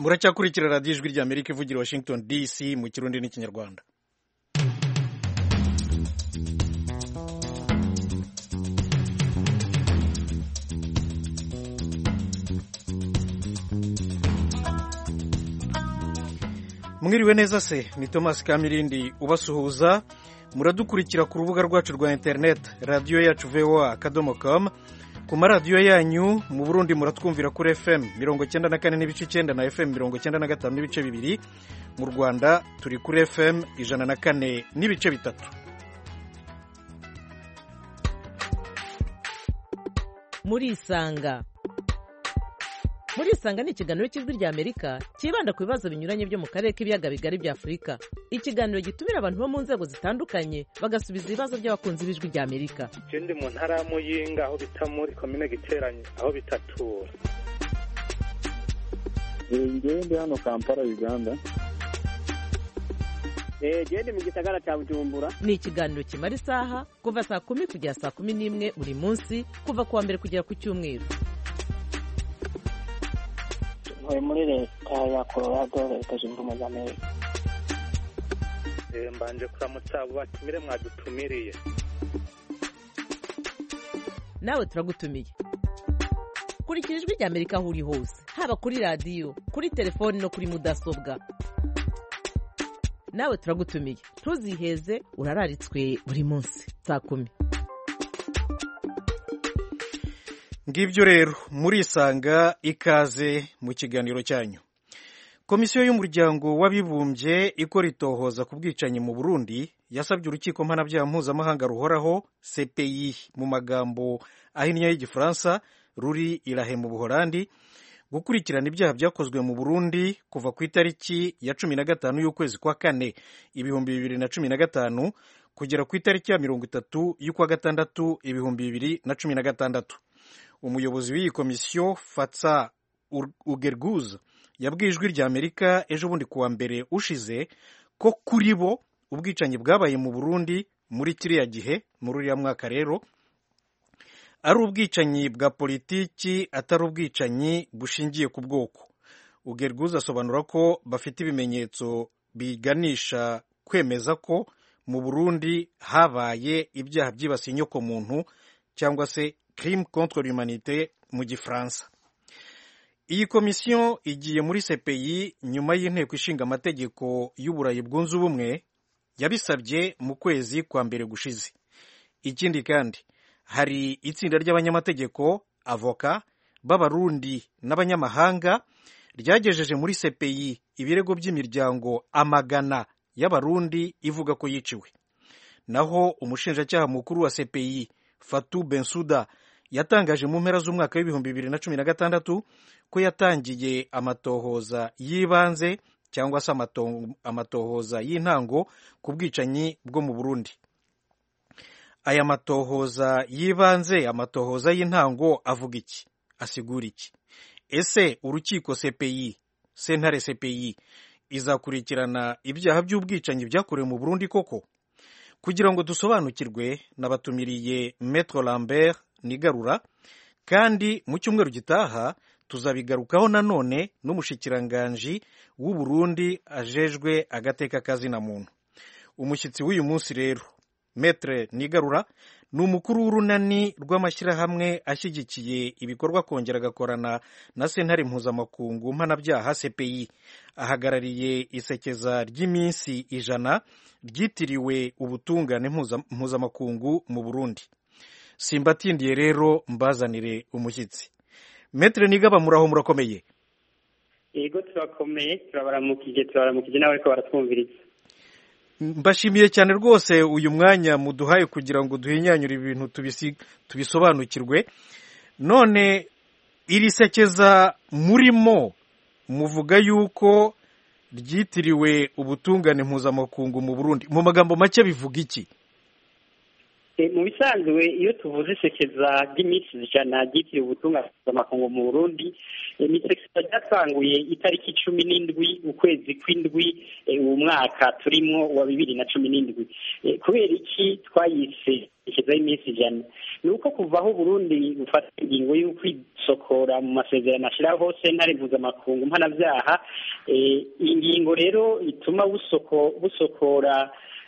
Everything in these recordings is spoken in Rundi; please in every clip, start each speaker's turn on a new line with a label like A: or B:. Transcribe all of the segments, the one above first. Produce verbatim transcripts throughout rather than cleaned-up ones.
A: muracyakurikira radiyo ijwi rya Amerika ivugira Washington D C mu Kirundi n'Ikinyarwanda. Mwiriwe neza se, ni Thomas Kamirindi ubasuhuza. Muradukurikira ku rubuga rwacu rwa internet radio yacu v o a akadomo com, ku maradiyo yanyu mu Burundi muratwumvira kuri F M mirongo cyenda na kane n'ibice icyenda na F M mirongo cyenda na gatanu n'ibice bibiri. Mu Rwanda turi kuri F M ijana na kane n'ibice bitatu.
B: Murisanga Murisanga ni ikiganiro cy'ijwi rya Amerika kibanda ku bibazo binyuranye byo mu karere k'ibiyaga bigari bya Afurika. Ikiganiro gitumira abantu bo mu nzego zitandukanye bagasubiza ibibazo by'abakunzi b'ijwi rya Amerika.
C: Je ndi mu ntara ya Muyinga aho bita muri commune Giteranye aho bitatura.
D: Ngiye ndi hano Kampala Uganda.
E: Eh je ndi mu gisagara cya Bujumbura.
B: Ni ikiganiro kimara isaha kuva saa kumi kugera saa kumi n'imwe buri munsi kuva kuwa mbere kugera ku cyumweru.
F: Ntuye muri leta ya Colorado, leta zunze ubumwe za Amerika.
C: Eh mbanje kuramutsa abo batumire mwadutumiriye.
B: Nawe turagutumiye. Kurikira ijwi rya Amerika aho uri hose, haba kuri radio, kuri telefone no kuri mudasobwa. Nawe turagutumiye. Ntuziheze, urararitswe buri munsi saa kumi.
A: Ngibyo rero murisanga ikaze mu kiganiro cyanyu. Komisiyo y'umuryango w'abibumbye ikora itohoza ku bwicanyi mu Burundi yasabye urukiko mpanabyaha mpuzamahanga ruhoraho C P I mu magambo ahinnye y'igifaransa ruri Irahe mu Buholandi gukurikirana ibyaha byakozwe mu Burundi kuva ku itariki ya cumi na gatanu y'ukwezi kwa kane ibihumbi bibiri na cumi na gatanu kugera ku itariki ya mirongo itatu y'ukwa gatandatu ibihumbi bibiri na cumi na gatandatu. Umuyobozi w'iyi komisiyo Fatsa Ugerguz yabwiye ijwi rya Amerika ejo bundi kuwa mbere ushize ko kuri bo ubwicanyi bwabaye mu Burundi muri kiriya gihe muri uriya mwaka rero ari ubwicanyi bwa politiki atari ubwicanyi bushingiye ku bwoko. Ugerguz asobanura ko bafite ibimenyetso biganisha kwemeza ko mu Burundi habaye ibyaha byibasiye inyoko muntu cyangwa se crime contre l'humanité mu Gifaransa. Iyi komisiyo igiye muri C P I nyuma y'inteko ishinga amategeko y'Uburayi bwunze ubumwe yabisabye mu kwezi kwa mbere gushize. Ikindi kandi hari itsinda ry'abanyamategeko avoka b'abarundi n'abanyamahanga ryagejeje muri C P I ibirego by'imiryango amagana y'abarundi ivuga ko yiciwe. Naho umushinjacyaha mukuru wa C P I Fatou Bensouda yatangaje mu mpera z'umwaka w'ibihumbi bibiri na cumi na gatandatu ko yatangiye amatohoza y'ibanze cyangwa se amatohoza y'intango ku bwicanyi bwo mu Burundi. Aya matohoza y'ibanze, amatohoza y'intango avuga iki? Asigura iki? Ese urukiko C P I, sentare C P I izakurikirana ibyaha by'ubwicanyi byakorewe mu Burundi koko? Kugira ngo dusobanukirwe nabatumiriye Maître Lambert Nigarura, kandi mu cyumweru gitaha tuzabigarukaho nanone n'umushikiranganji w'u Burundi ajejwe agateka kazina muntu. Umushyitsi w'uyu munsi rero Maître Nigarura ni umukuru w'urunani rw'amashyirahamwe ashyigikiye ibikorwa kongera gakorana na sentare mpuzamakungu mpanabyaha C P I. Ahagarariye isekeza ry'iminsi ijana ryitiriwe ubutungane mpuzamakungu mu Burundi. Simbatindiye rero mbazanire umushyitsi. Maître Nigaba muraho murakomeye?
E: Yego turakomeye, turabaramukije turabaramukije nawe ko baratwumviriza.
A: Mbashimiye cyane rwose uyu mwanya muduhaye kugira ngo duhinyanyure ibintu tubisi tubisobanukirwe. None iri sekeza murimo muvuga yuko ryitiriwe ubutungane mpuzamakungu mu Burundi. Mu magambo make bivuga iki?
E: Mu bisanzwe iyo tuvuze isekeza ry'iminsi ijana ryitiriwe ubutungane mpuzamakungu mu Burundi, ni isekeza ryatanguye itariki cumi n'indwi ukwezi kw'indwi uwo mwaka turimo wa bibiri na cumi n'indwi. Kubera iki twayise isekeza y'iminsi ijana? Ni uko kuva aho Burundi bufata ingingo y'uko gusokora mu masezerano ashyiraho sentare mpuzamakungu mpanabyaha. Iyi ngingo rero ituma busokora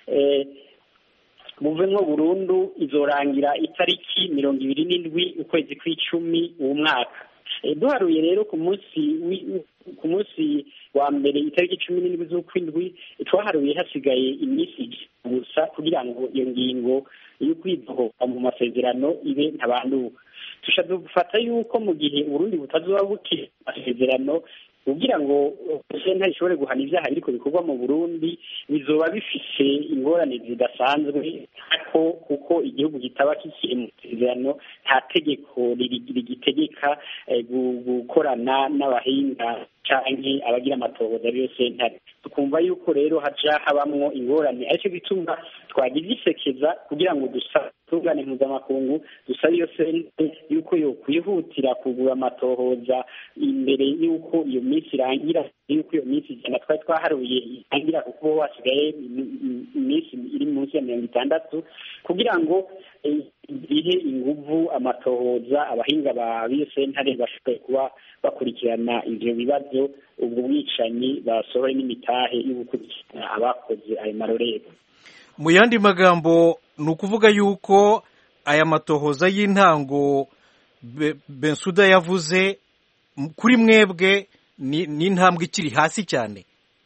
E: buvemwo burundu izorangira itariki mirongo ibiri n'indwi ukwezi kw'icumi uwo mwaka. Duharuye rero ku munsi ku munsi wa mbere itariki cumi n'indwi z'ukwindwi twaharuye hasigaye iminsi gusa kugira ngo iyo ngingo yo kwidohoka mu masezerano ibe ntabanduka. Tushadufata yuko mu gihe Burundi butazoba bukiri amasezerano kugira ngo sentare ishobore guhana ibyaha biriko bikorwa mu Burundi bizoba bifise ingorane zidasanzwe ariko kuko igihugu kitaba kikiri mu masezerano nta tegeko rigitegeka gukorana n'abahinga canke abagira amatohoza ariyo sentare. Tukumva yuko rero haja habamwo ingorane ariko bituma twagize isekeza kugira ngo dusatungane mpuzamakungu dusaba iyo sentare yuko yo kwihutira kugura amatohoza imbere yuko iyo minsi irangira, yuko iyo minsi ijana twari twaharuye irangira kuko hasigaye iminsi iri munsi ya mirongo itandatu kugira ngo ihe inguvu amatohoza abahinga ba biyo sentare bashobore kuba bakurikirana ivyo bibazo, ubwo bwicanyi basohoye n'imitahe yo gukurikirana abakoze ayo marorerwa.
A: Mu yandi magambo ni ukuvuga yuko aya matohoza y'intango Bensuda yavuze kuri mwebwe ni intambwe ikiri hasi cyane.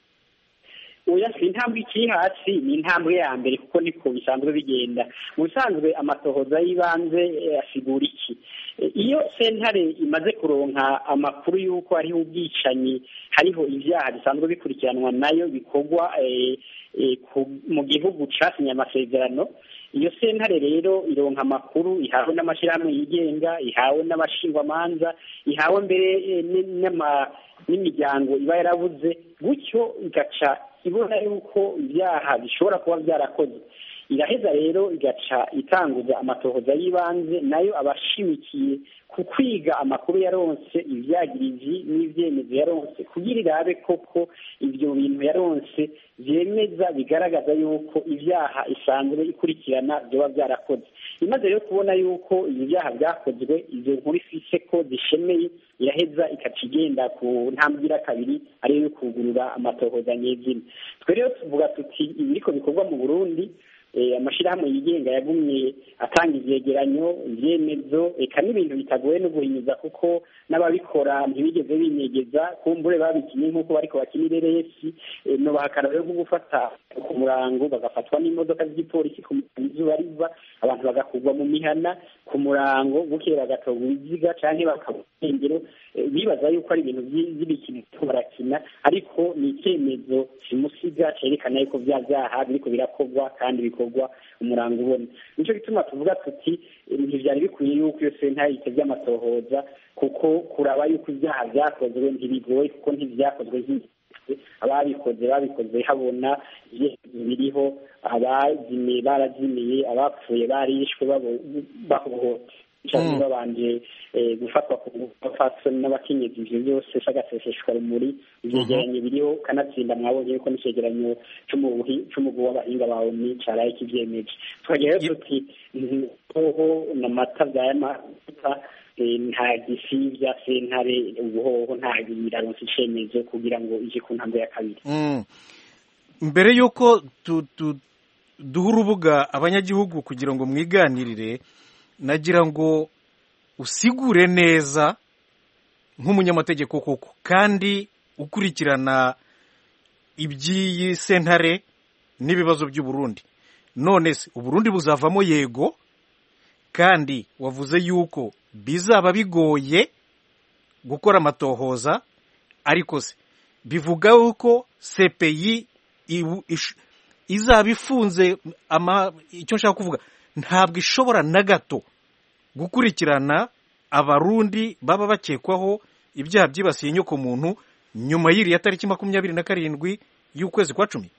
E: Oya, si intambwe ikiri hasi, ni intambwe ya mbere kuko niko bisanzwe bigenda. Mu bisanzwe amatohoza y'ibanze asigura iki? Iyo sentare imaze kuronka amakuru y'uko hariho ubwicanyi, hariho ibyaha bisanzwe bikurikiranwa nayo bikorwa mu gihugu casinye amasezerano, iyo sentare rero ironka amakuru ihawe n'amashyirahamwe yigenga, ihawe n'abashingwamanza, ihawe mbere n'imiryango iba yarabuze, gutyo igaca ibona yuko ibyaha bishobora kuba byarakoze. Iraheza rero igaca itanguza amatohoza y'ibanze nayo abashimikiye ku kwiga amakuru yaronse, ivyagiriji n'ivyemezo yaronse kugira irabe koko ivyo bintu yaronse vyemeza bigaragaza yuko ivyaha isanzwe ikurikirana vyoba vyarakoze. Imaze rero kubona yuko ibi vyaha vyakozwe, izo nkuru ifise ko zishemeye, iraheza ikaca igenda ku ntambwe ya kabiri ariyo yo kugurura amatohoza nyezina. Twe rero tuvuga tuti ibiriko bikorwa mu Burundi, amashirahamwe yigenga yagumye atanga ivyegeranyo, ivyemezo, eka n'ibintu bitagoye no guhinyuza kuko n'ababikora ntibigeze binyegeza, kumbure babikinye nk'uko bariko bakinira resi, no bahakana rero gufata ku murango bagafatwa n'imodoka z'igipolisi ku izuba riva, abantu bagakugwa mu mihana ku murango, bukeye bagatogwa ibiziga canke bakabengero, bibaza yuko ari ibintu vy'ibikino barakina, ariko ni icyemezo simusiga cerekana yuko vya vyaha biriko birakorwa kandi bikorwa umurango ubona. Nico gituma tuvuga tuti ntivyari bikwiye yuko iyo sentare itevye amatohoza, kuko kuraba yuko ivyaha vyakozwe ntibigoye kuko ntivyakozwe ababikoze babikoze habona biriho, abazimiye barazimiye, abapfuye barishwe bahohote cyane babanje gufatwa ku bafasoni n'abakenyezi, ivyo byose sagaseseshwa rumuri ivyegeranyo biriho, kanatsinda mwabonye yuko n'icegeranyo c'umugwi w'abahinga bawe ni caraye kivyemeje. Twagira tuti hoho n'amata vy'amata nta gisivya sentare ubuhoho nta biraronse icemezo kugira ngo ije ku ntambwe ya kabiri.
A: Mbere yuko duha urubuga abanyagihugu kugira ngo mwiganirire, nagira ngo usigure neza nk'umunyamategeko koko kandi ukurikirana iby'iyi sentare n'ibibazo by'u Burundi. None se u Burundi buzavamo yego, kandi wavuze yuko bizaba bigoye gukora amatohoza, ariko se bivuga yuko C P I izaba ifunze, icyo nshaka kuvuga ntabwo ishobora na gato gukurikirana abarundi baba bakekwaho ibyaha byibasiye inyoko muntu nyuma y'iriya tariki makumyabiri na karindwi y'ukwezi kwa cumi.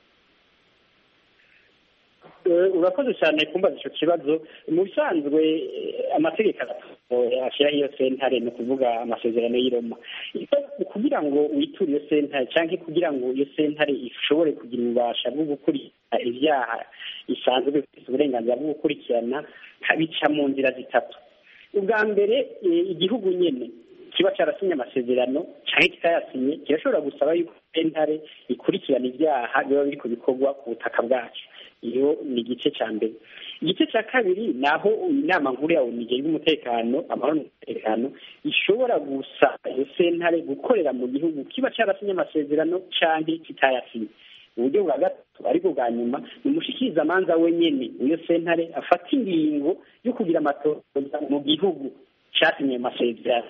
E: Urakoze cyane kumbaza icyo kibazo. Mu bisanzwe amategeko ashyiraho iyo sentare ni ukuvuga amasezerano y'i Roma. Kugira ngo witure iyo sentare cyangwa kugira ngo iyo sentare ishobore kugira ububasha bwo gukurikirana ibyaha isanzwe ifite uburenganzira bwo gukurikirana, bica mu nzira zitatu. Ubwa mbere, igihugu nyene kiba cyarasinye amasezerano cyangwa kitayasinye kirashobora gusaba yuko sentare ikurikirana ibyaha biba biri ku bikorwa ku butaka bwacu. Iyo ni igice cya mbere. Igice cya kabiri naho inama nkuru ya ONU y'umutekano amahoro n'umutekano ishobora gusaba iyo sentare gukorera mu gihugu kiba cyarasinye amasezerano cyangwa kitayasinye. Uburyo bwa gatatu ariko bwa nyuma ni umushikirizamanza wenyene iyo sentare afata ingingo yo kugira amatohoza mu gihugu cyasinye amasezerano.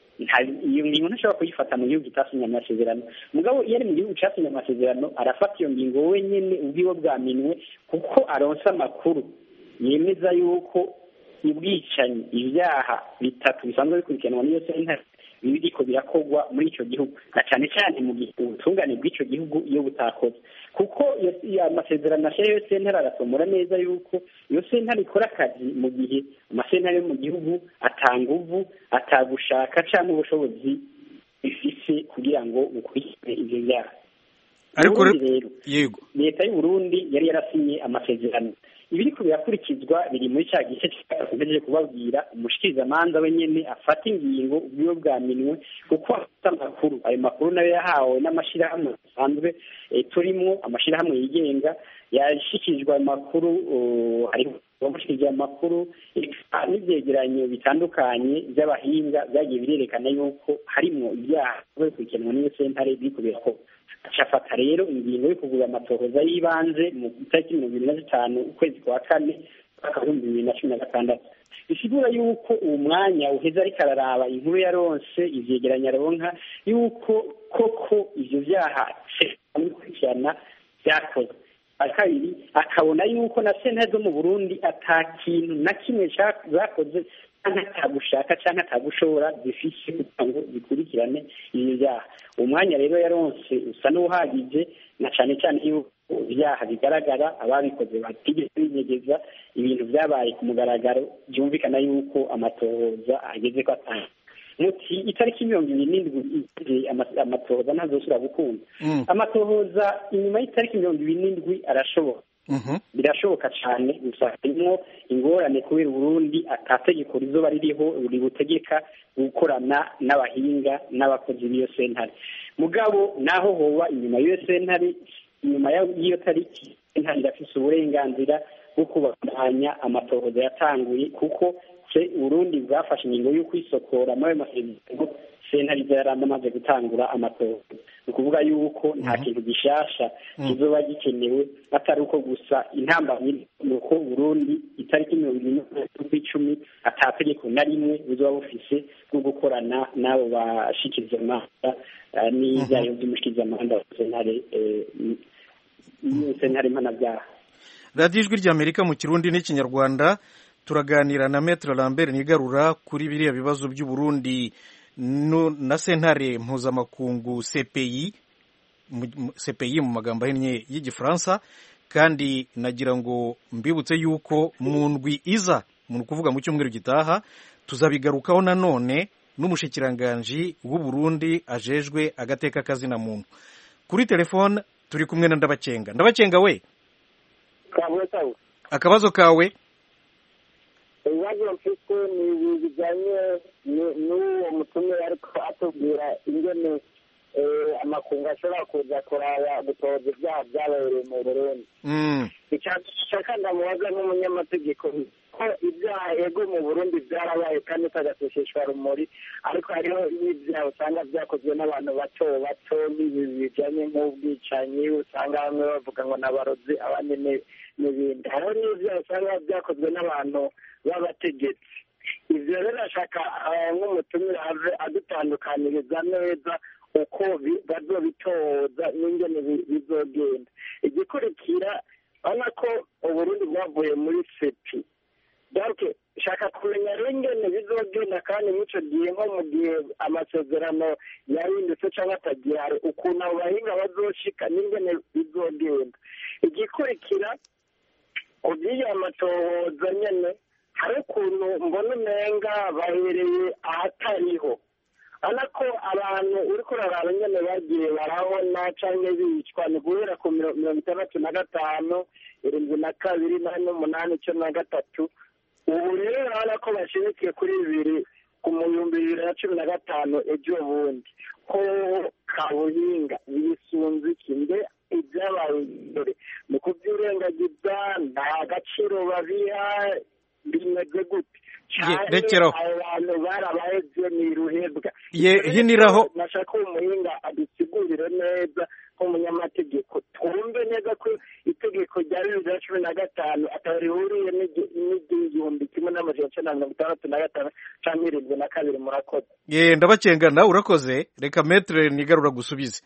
E: Iyo ngingo ntashobora kuyifata mu gihugu kitasinye amasezerano, mugabo iyo ari mu gihugu cyasinye amasezerano arafata iyo ngingo wenyene ubwiwe bwaminwe, kuko aronsa amakuru yemeza yuko ubwicanyi ibyaha bitatu bisanzwe bikurikiranwa n'iyo sentare biriko birakorwa muri icyo gihugu, na cyane cyane mu gihe ubutungane bw'icyo gihugu iyo butakoze. Kuko amasezerano ashyira iyo sentare aratomora neza yuko iyo sentare ikora akazi mu gihe amasentare yo mu gihugu atanguvu atagushaka cyangwa ubushobozi bifise kugira ngo bukurikire ivyo byaha. Ariko rero yego leta y'u Burundi yari yarasinye amasezerano, ibiriko birakurikizwa biri muri cya gice cyakomeje kubabwira umushikirizamanza wenyene afata ingingo ubwiwe bwaminwe, kuko afite amakuru. Ayo makuru nayo yahawe n'amashirahamwe asanzwe turimo, amashirahamwe yigenga yashikirijwe ayo makuru, hariho abamushikirije amakuru n'ivyegeranyo bitandukanye by'abahinga byagiye birerekana yuko harimwo ibyaha bikurikiranwa n'iyo sentare biriko birakorwa. Acafata rero ingingo yo kugura amatohoza y'ibanze mu itariki mirongo ibiri na zitanu ukwezi kwa kane mwaka w'ibihumbi bibiri na cumi na gatandatu. Bisigura yuko uwo mwanya uheza ariko araraba inkuru yaronse ivyegeranya aronka yuko koko ivyo vyaha bikurikirana vyakozwe. Akabiri akabona yuko na sentare zo mu Burundi ata kintu na kimwe zakoze atagushaka cyangwa atagushobora zifishe kugira ngo zikurikirane ibyo byaha. Umwanya rero yaronse usa n'uhagije, na cyane cyane yuko ibyaha bigaragara ababikoze batigeze binyegeza, ibintu byabaye ku mugaragaro, byumvikana yuko amatohoza ageze ko atanga muti itariki mirongo ibiri n'indwi amatohoza ntazosubira gukunda. Amatohoza inyuma y'itariki mirongo ibiri n'indwi arashoboka, birashoboka cyane, gusa harimo ingorane kubera Burundi atategeko rizoba ririho ributegeka gukorana n'abahinga n'abakozi b'iyo sentare. Mugabo naho hoba inyuma y'iyo sentare, inyuma y'iyo tariki sentare irafise uburenganzira bwo kubandanya amatohoza yatanguye, kuko se Burundi bwafashe ingingo yo kwisokora muri ayo masezerano. Sentare yaramba amaze gutangura amatohoza, ni ukuvuga yuko nta kintu gishasha kizoba gikenewe, atari uko gusa intambamyi nuko Burundi itariki mirongo ine z'ukwicumi atategeko na rimwe buzoba bufise bwo gukorana n'abo bashikirizamanza n'ivyayo vy'umushikirizamanza wa sentare sentare mpanabyaha.
A: Radiyo Ijwi ry'Amerika mu Kirundi n'Ikinyarwanda turaganira na Maître Lambert Nigarura kuri biriya bibazo by'u Burundi no na sentare mpuzamakungu C P I C P I mu magambo ahinnye y'igifaransa. Kandi nagira ngo mbibutse yuko mu ndwi iza, mu kuvuga mu cyumweru gitaha, tuzabigarukaho nanone n'umushikiranganji w'u Burundi ajejwe agateka kazina muntu. Kuri telefone turi kumwe na Ndabacenga. Ndabacenga we, akabazo kawe?
F: Ibibazo mfite ni bijyanye n'uwo mutumire ariko atubwira ingene amakungu ashobora kuza kuraba gutoza ibyaha byabereye mu Burundi. Icya ndamubaza nk'umunyamategeko ko ibyaha yego mu Burundi byarabaye kandi utagaseseshwa rumuri, ariko hariho n'ibyaha usanga byakozwe n'abantu bato bato bijyanye nk'ubwicanyi, usanga bamwe bavuga ngo n'abarozi abandi n'ibindi. Hariho n'ibyaha usanga byakozwe n'abantu b'abategetsi. Ivyo rero ashaka nk'umutumire ave adutandukaniriza neza uko bazobitoza n'ingene bizogenda. Igikurikira urabona ko Uburundi bwavuye muri C P I, donc shaka kumenya rero ingene bizogenda, kandi mw'ico gihe nko mu gihe amasezerano yahindutse cyangwa atagihari, ukuntu abo bahinga bazoshika n'ingene bizogenda. Igikurikira kuby'iyo amatohoza nyene, hari ukuntu mbona umenga bahereye ahatariho. Urabona ko abantu uriko uraraba nyene bagiye barabona canke bicwa ni guhera ku mirongo itandatu na gatanu, irindwi na kabiri, nane n'umunani, icumi na gatatu. Ubu rero urabona ko bashimikiye kuri bibiri ku muyumbi bibiri na cumi na gatanu ejo bundi ko kabuhinga bisunze iki mbe ibyabaye imbere mu kubyurengagiza nta gaciro babiha bimeze gute
A: rekeraho
F: abo bantu barabaheze ni ruhebwa
A: hiniraho
F: nashaka umuhinga adusigurire neza nk'umunyamategeko twumve neza ko itegeko rya bibiri na cumi na gatanu atari rihuriye n'igihumbi kimwe n'amajana icyenda na mirongo itandatu na gatanu cyangwa irindwi na kabiri murakoze
A: ye ndabakengana urakoze reka metere nigarura gusubize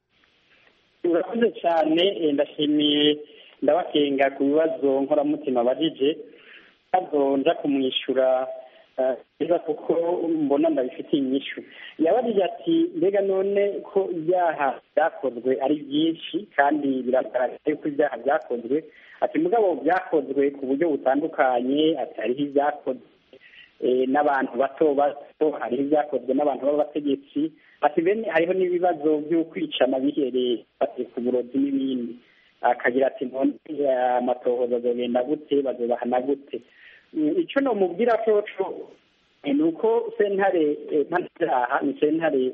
E: urakoze cyane ndashimiye ndabakenga ku bibazo nkoramutima bagije ntabwo nja kumwishyura neza kuko mbona ndabifitiye inyishu yabajije ati mbega none ko ibyaha byakozwe ari byinshi kandi biragaragara ko ibyaha byakozwe ati mugabo byakozwe ku buryo butandukanye ati hariho ibyakozwe n'abantu bato bato hariho ibyakozwe n'abantu b'abategetsi ati bene hariho n'ibibazo byo kwicana bihereye ku burozi n'ibindi akagira ati none amatohoza azogenda gute bazobahana gute icyo nomubwira coco ni uko sentare mpanabyaha ni sentare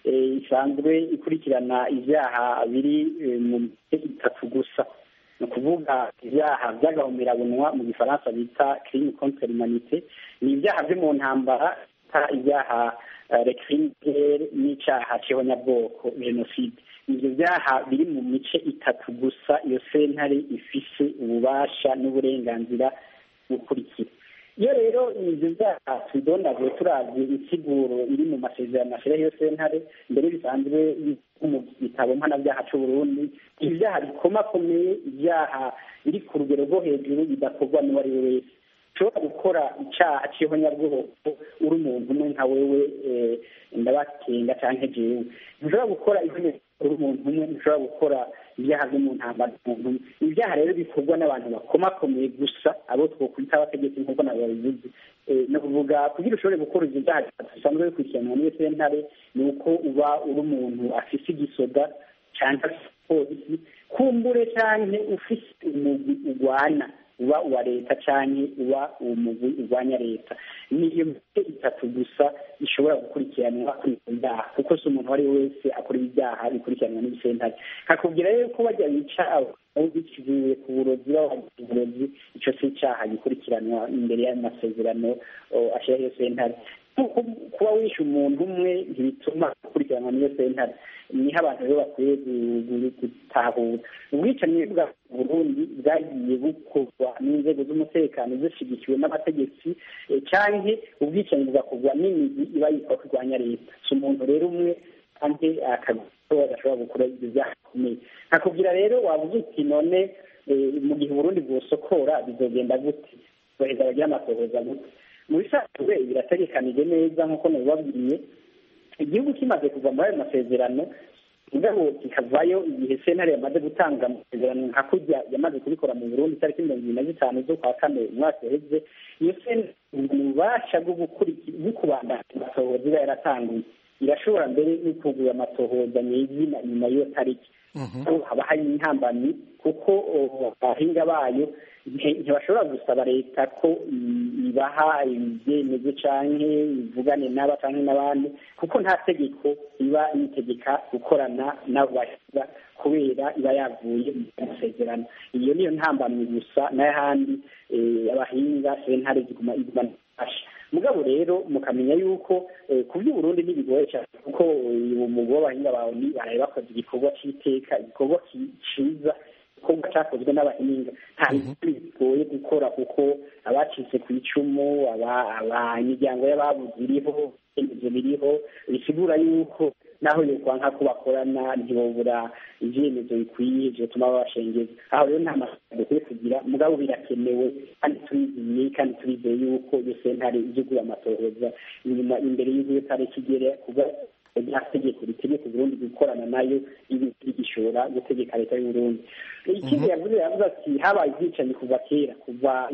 E: isanzwe ikurikirana ibyaha biri mu mice itatu gusa ni ukuvuga ibyaha by'agahomerabunwa mu gifaransa bita crime contre l'humanité ni ibyaha byo mu ntambara ibyaha recriminere n'icyaha cy'ihonyabwoko jenoside ibyo byaha biri mu mice itatu gusa iyo sentare ifise ububasha n'uburenganzira bukurikira iyo rero ibyo byaha tubidondaguye turavye insiguro iri mu masezerano ashiraho iyo sentare mbere bisanzwe mu gitabo mpanabyaha c'uburundi ibyaha bikomakomeye ibyaha biri ku rugero rwo hejuru bidakorwa n'uwo ari we wese ushobora gukora icyaha cy'ihonyabwoko uri umuntu umwe nka wewe ndabakenga canke jewe ntushobora gukora ihonyabwoko uri umuntu umwe ntushobora gukora ibyaha byo mu ntambara umuntu umwe ibyaha rero bikorwa n'abantu bakomakomeye gusa abo twokwita abategetsi nk'uko nabo babivuze ni ukuvuga kugira ushobore gukora ibyo byaha bisanzwe bikurikiranwa n'iyo sentare ni uko uba uri umuntu afise igisoda canke polisi kumbure canke ufise umugwi urwana uba uwa leta canke uba umugwi urwanya leta niyo mice itatu gusa ishobora gukurikiranwa kuri ibyaha kuko si umuntu uwo ari we wese akora ibyaha bikurikiranwa n'ibisentare kakubwira rero ko bajya bica bicivuye ku burozi babagize uburozi ico si icaha gikurikiranwa imbere y'ayo masezerano ashiraho iyo sentare kuba wishe umuntu umwe ntibituma gukurikiranwa n'iyo sentare niho abantu rero bakwiye gutahura ubwicanyi bwa Burundi bwagiye bukorwa n'inzego z'umutekano zishigikiwe n'abategetsi canke ubwicanyi bugakorwa n'imigwi iba yitwa kurwanya leta si umuntu rero umwe kandi agashobora gukora ibyo byaha bikomeye nkakubwira rero wavuze uti none mu gihe Burundi bwosokora bizogenda gute baheza bagira amatohoza gute mu bisanzwe birategekanije neza nk'uko nabibabwiye igihugu kimaze kuva muri ayo masezerano mugabo kikavayo igihe sentare yamaze gutanga amasezerano nka kurya yamaze kubikora mu Burundi itariki mirongo ibiri na zitanu z'ukwa kane umwaka uheze iyo sentare ububasha bwo kubandanya amatohoza iba yaratanguye irashobora mbere no kugura amatohoza nyezina nyuma y'iyo tariki haba hari intambamyi kuko abahinga bayo ntibashobora gusaba leta ko ibaha ibyemezo canke ivugane n'aba canke n'abandi kuko nta tegeko iba yitegeka gukorana n'abo bahinga kubera iba yavuye mu masezerano iyo niyo ntambamyi gusa n'ahandi abahinga sentare ziguma iguma nafasha mugabo rero mukamenya yuko ku by'uburundi ntibigoye cyane kuko umugabo w'abahinga bawe baraye bakoze igikorwa cy'iteka igikorwa ciza igikorwa cyakozwe n'abahinga nta bintu bigoye gukora kuko abacitse ku icumu imiryango y'ababuze iriho ibyo biriho bisigura yuko naho yokwanka ko bakorana ntibobura ivyemezo bikwiye vyotuma babashengeza aho rero nta masezerano dukwiye kugira mugabo birakenewe kandi turizeye kandi turizeye yuko iyo sentare izugura amatohoza inyuma imbere y'iyo tariki igere kuba rya tegeko ritegeka Burundi gukorana nayo igishobora gutegeka leta y'Uburundi ikindi yavuze yavuze ati habaye ubwicanyi kuva kera kuva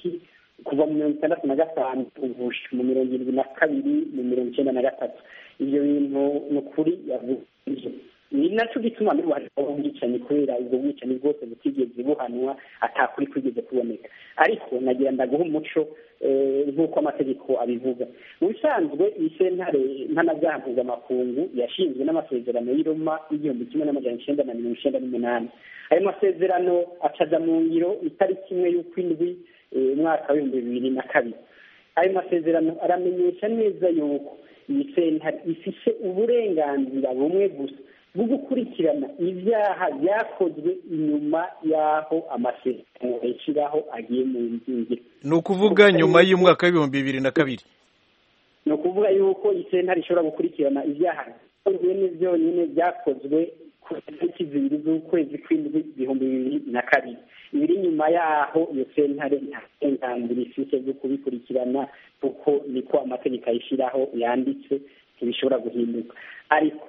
E: kuva mu mirongo itandatu na gatanu mu mirongo irindwi na kabiri mu mirongo icyenda na gatatu ibyo bintu ni ukuri yavuze ni nacyo gituma n'ubu hariho ubwicanyi kubera ubwo bwicanyi bwose butigeze buhanwa atakuri kwigeze kuboneka. Ariko nagira ndaguha umuco nk'uko amategeko abivuga. Mu bisanzwe iyi sentare mpanabyaha mpuzamakungu yashinzwe n'amasezerano y'i Roma y'igihumbi kimwe n'amajana icyenda na mirongo icyenda n'umunani. Ayo masezerano acaja mu ngiro itariki imwe y'ukwindwi umwaka w'ibihumbi bibiri na kabiri. Ayo masezerano aramenyesha neza yuko iyi sentare ifise uburenganzira bumwe gusa bwo gukurikirana ibyaha byakozwe inyuma y'aho amasezerano yashyiraho agiye mu nzingiro.
A: Ni ukuvuga nyuma y'umwaka w'ibihumbi bibiri na kabiri.
E: Ni ukuvuga yuko iyi sentare ishobora gukurikirana ibyaha byonyine byonyine byakozwe ku itariki zibiri z'ukwezi kw'indwi ibihumbi bibiri na kabiri. Ibiri nyuma y'aho iyo sentare nta burenganzira ifite bwo kubikurikirana kuko niko amategeko ayishyiraho yanditse ntibishobora guhinduka. Ariko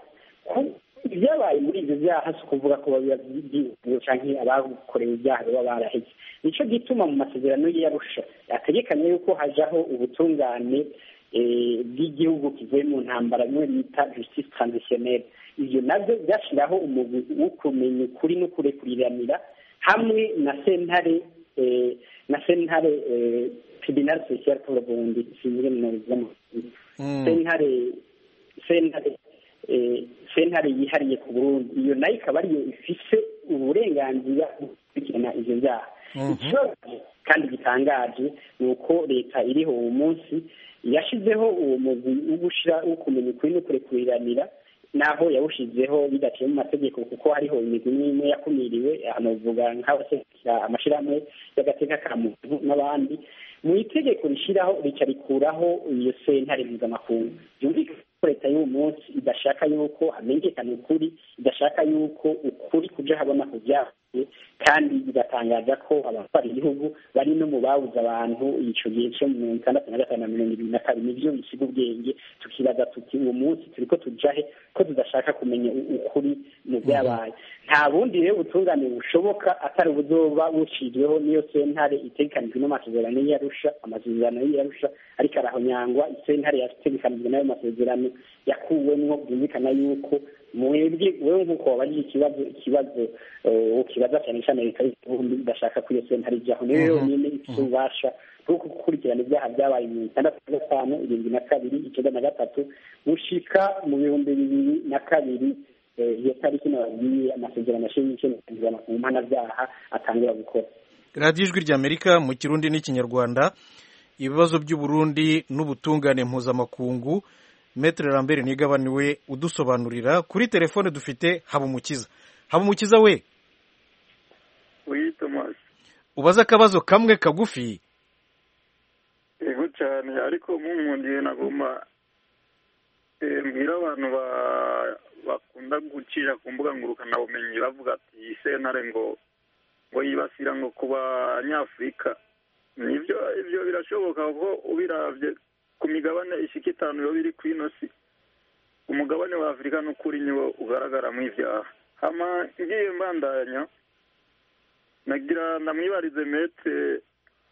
E: ibyabaye muri ibyo byaha si ukuvuga ko biba byibwe cyangwa abakorewe ibyaha baba baraheze. Nicyo gituma mu masezerano y'Arusha ategekanye yuko hajaho ubutungane bw'igihugu kivuye mu ntambara bimwe bita justice transitionnelle. Ibyo nabyo byashyiraho umugwi wo kumenya ukuri no kurekuriranira hamwe na sentare na sentare tribunal social pour le Burundi sinzire mu nzamo sentare sentare sentare yihariye ku Burundi. Iyo nayo ikaba ariyo ifise uburenganzira bwo gukurikirana ivyo byaha. Ikibazo kandi gitangaje ni uko leta iriho uwo munsi yashizeho uwo mugwi wo gushira wo kumenya ukuri no kurekuriranira, naho yawushizeho bidaciye mu mategeko kuko hariho imigwi imwe yakumiriwe, hanovuga nk'abasekera amashirahamwe y'agateka ka muntu n'abandi. Mu itegeko rishiraho rica rikuraho iyo sentare mpuzamakungu. Byumvikana ko leta y'uwo munsi idashaka yuko hamenyekana ukuri, idashaka yuko ukuri kuja habona ku byavuye, kandi bigatangaza ko abatwara igihugu bari no mu babuze abantu ico gihe cyo mu mirongo itandatu na gatanu na mirongo ibiri na kabiri. Nivyo bisiga ubwenge, tukibaza tuti uwo munsi turiko tujahe ko tudashaka kumenya ukuri mu byabaye. Nta bundi rero butungane bushoboka atari ubuzoba buciriweho n'iyo sentare itegekanijwe n'amasezerano y'Arusha. Amasezerano y'Arusha ariko arahonyangwa, isentare yategekanijwe n'ayo masezerano yakuwemwo. Byumvikana yuko mwebwe wewe nk'uko wabagiye ikibazo ikibazo ukibaza cyane cyane leta y'Uburundi idashaka ko iyo sentare ijyaho, niyo yonyine ifite ububasha bwo gukurikirana ibyaha byabaye mu itandatu na gatanu irindwi na kabiri icyenda na gatatu gushika mu bihumbi bibiri na kabiri. Iyo tariki nababwiye amasezerano ashinzwe mu mpanabyaha atangura gukora.
A: Radiyo Ijwi ry'Amerika mu Kirundi n'Ikinyarwanda. Ibibazo by'Uburundi n'ubutungane mpuzamakungu. Maître Lambert Nigabaniwe udusobanurira. Kuri telefone dufite Habumukiza. Habumukiza we.
G: Oui, Thomas.
A: Ubaza akabazo kamwe kagufi.
G: Ego cyane ariko munkundiye nagomba eh mbira abantu ba bakunda gucira ku mbuga ngurukana bumenyi bavuga ati iyi sentare ngo ngo yibasira ngo kuba Nyafrika. Nivyo ivyo birashoboka ko ubiravye ku migabane ishika itanu yo biri kwinosi umugabane wa Afrika n'ukuri niwo ugaragara mu ivyaha. Hama ngiye mbandanya nagira ndamwibarize Maître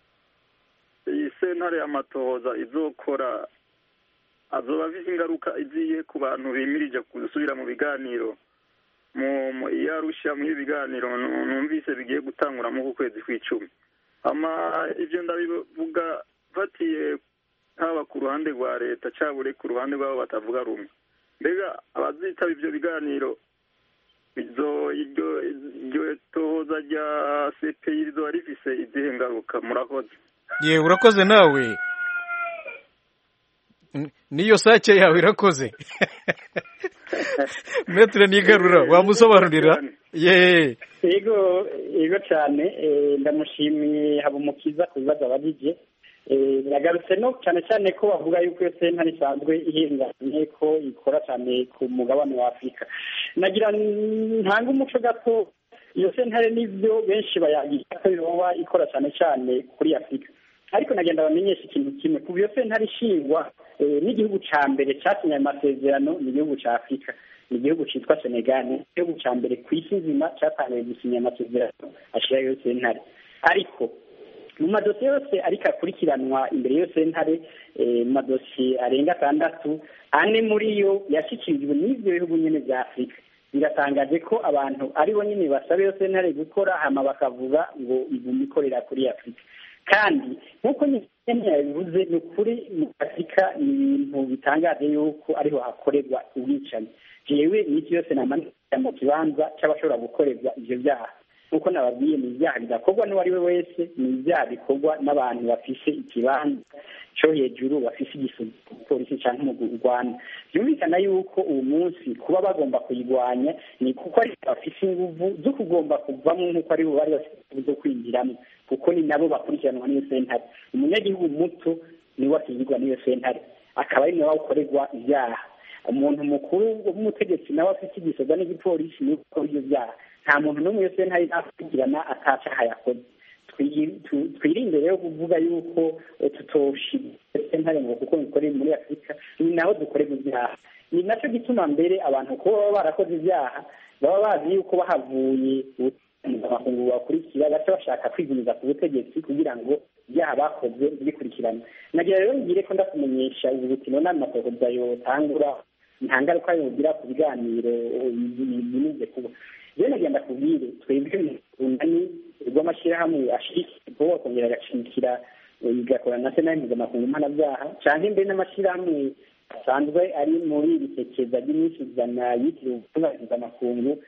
G: iyi sentare y'amatohoza izokora azoba afise ingaruka iziye ku bantu bimirije gusubira mu biganiro mu Arusha mu biganiro numvise bigiye gutangura mu kwezi kw'icumi. Ama ivyo ndabivuga fatiye haba ku ruhande rwa leta cabure ku ruhande rwabo batavuga rumwe. Mbega abazitaba ivyo biganiro izo iryo iryo tohoza rya C P I rizoba rifise izihe ngaruka? Murakoze.
A: Ye urakoze nawe. Niyo sake yawe irakoze. Maître Nigarura wamusobanurira. Ye
E: yego yego cyane ndamushimiye Habumukiza ku bibazo abagije. Nagarutse no cyane cyane ko bavuga yuko iyo sentare isanzwe ihinganye ko ikora cyane ku mugabane wa Afrika. Nagira ntanga umuco gato, iyo sentare n'ibyo benshi bayagira ko yoba ikora cyane cyane kuri Afrika. Ariko nagenda bamenyesha ikintu kimwe, kuba iyo sentare ishingwa n'igihugu ca mbere cyasinye amasezerano ni igihugu ca Afrika, ni igihugu citwa Senegal, igihugu ca mbere ku isi nzima cyatangiye gusinya amasezerano ashira iyo sentare. Ariko mu madosiye yose ariko akurikiranwa imbere y'iyo sentare, mu madosiye arenga atandatu, ane muri yo yashyikirijwe n'ibyo bihugu nyine bya Afrika. biratangaje ko abantu aribo nyine basaba iyo sentare gukora hama bakavuga ngo iguma ikorera kuri Afurika. Kandi nk'uko nyine yabivuze ni ukuri mu Afurika ni ibintu bitangaje yuko ariho hakorerwa ubwicanyi. jewe n'iki yose namanitse mu kibanza cy'abashobora gukorerwa ivyo byaha nk'uko nababwiye ni ibyaha bidakorwa n'uwo ari we wese, ni ibyaha bikorwa n'abantu bafise ikibanza cyo hejuru, bafise igipolisi cyangwa mu Rwanda. Byumvikana yuko uwo munsi kuba bagomba kuyirwanya ni kuko ari bafise inguvu zo kugomba kuvamo nk'uko ari bo bari bafite zo kwinjiramo, kuko ni nabo bakurikiranwa n'iyo sentare. Umunyagihugu muto niwe akingirwa n'iyo sentare, akaba ari nawe ukorerwa ibyaha. Umuntu mukuru w'umutegetsi nawe afite igisoza n'igipolisi niwe ukora ibyo byaha. Nta muntu n'umwe wese ntari nakurikirana atacaha yakoze. Twirinde rero kuvuga yuko tutoshira sentare ngo kuko bikorera muri Afurika, ni naho dukorera ibyaha. Ni nacyo gituma mbere abantu ko baba barakoze ibyaha baba bazi yuko bahavuye amakungu bakurikira baca bashaka kwigumiza ku butegetsi kugira ngo ibyaha bakoze bikurikirane. Nagira rero ngire ko ndakumenyesha ubu butino n'amatohoza yotangura nta ngaruka yogira ku biganiro binize kuba. Rero nagenda kubwire twebwe urunani rw'amashyirahamwe ashyigikiye kongera agashigikira igakora na sentare mpuzamakungu mpanabyaha canke mbere n'amashyirahamwe asanzwe ari muri iri sekeza ry'iminsi ijana yitiriwe ubutungane mpuzamakungu,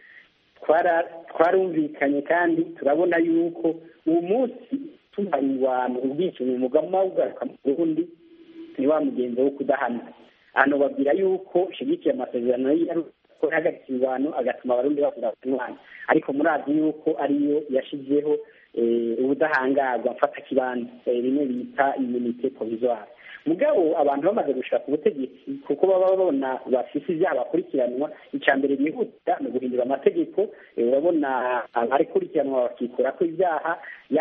E: twarumvikanye kandi turabona yuko uwo munsi tumaribana ubwicanyi umugama ugaruka mu Burundi ni wa mugenzo wo kudahana. Hano babwira yuko shigikiye amasezerano ko hagati ibano agatuma abarundi bakura kunwana, ariko murazi yuko ariyo yashizeho ubudahangarwa mfata kibanza rimwe bita immunité provisoire. Mugabo abantu bamaze gushaka ubutegetsi kuko baba babona bafise ibyaha bakurikiranwa, icya mbere bihuta no guhindura amategeko. Urabona abarikurikiranwa bakikura ko ibyaha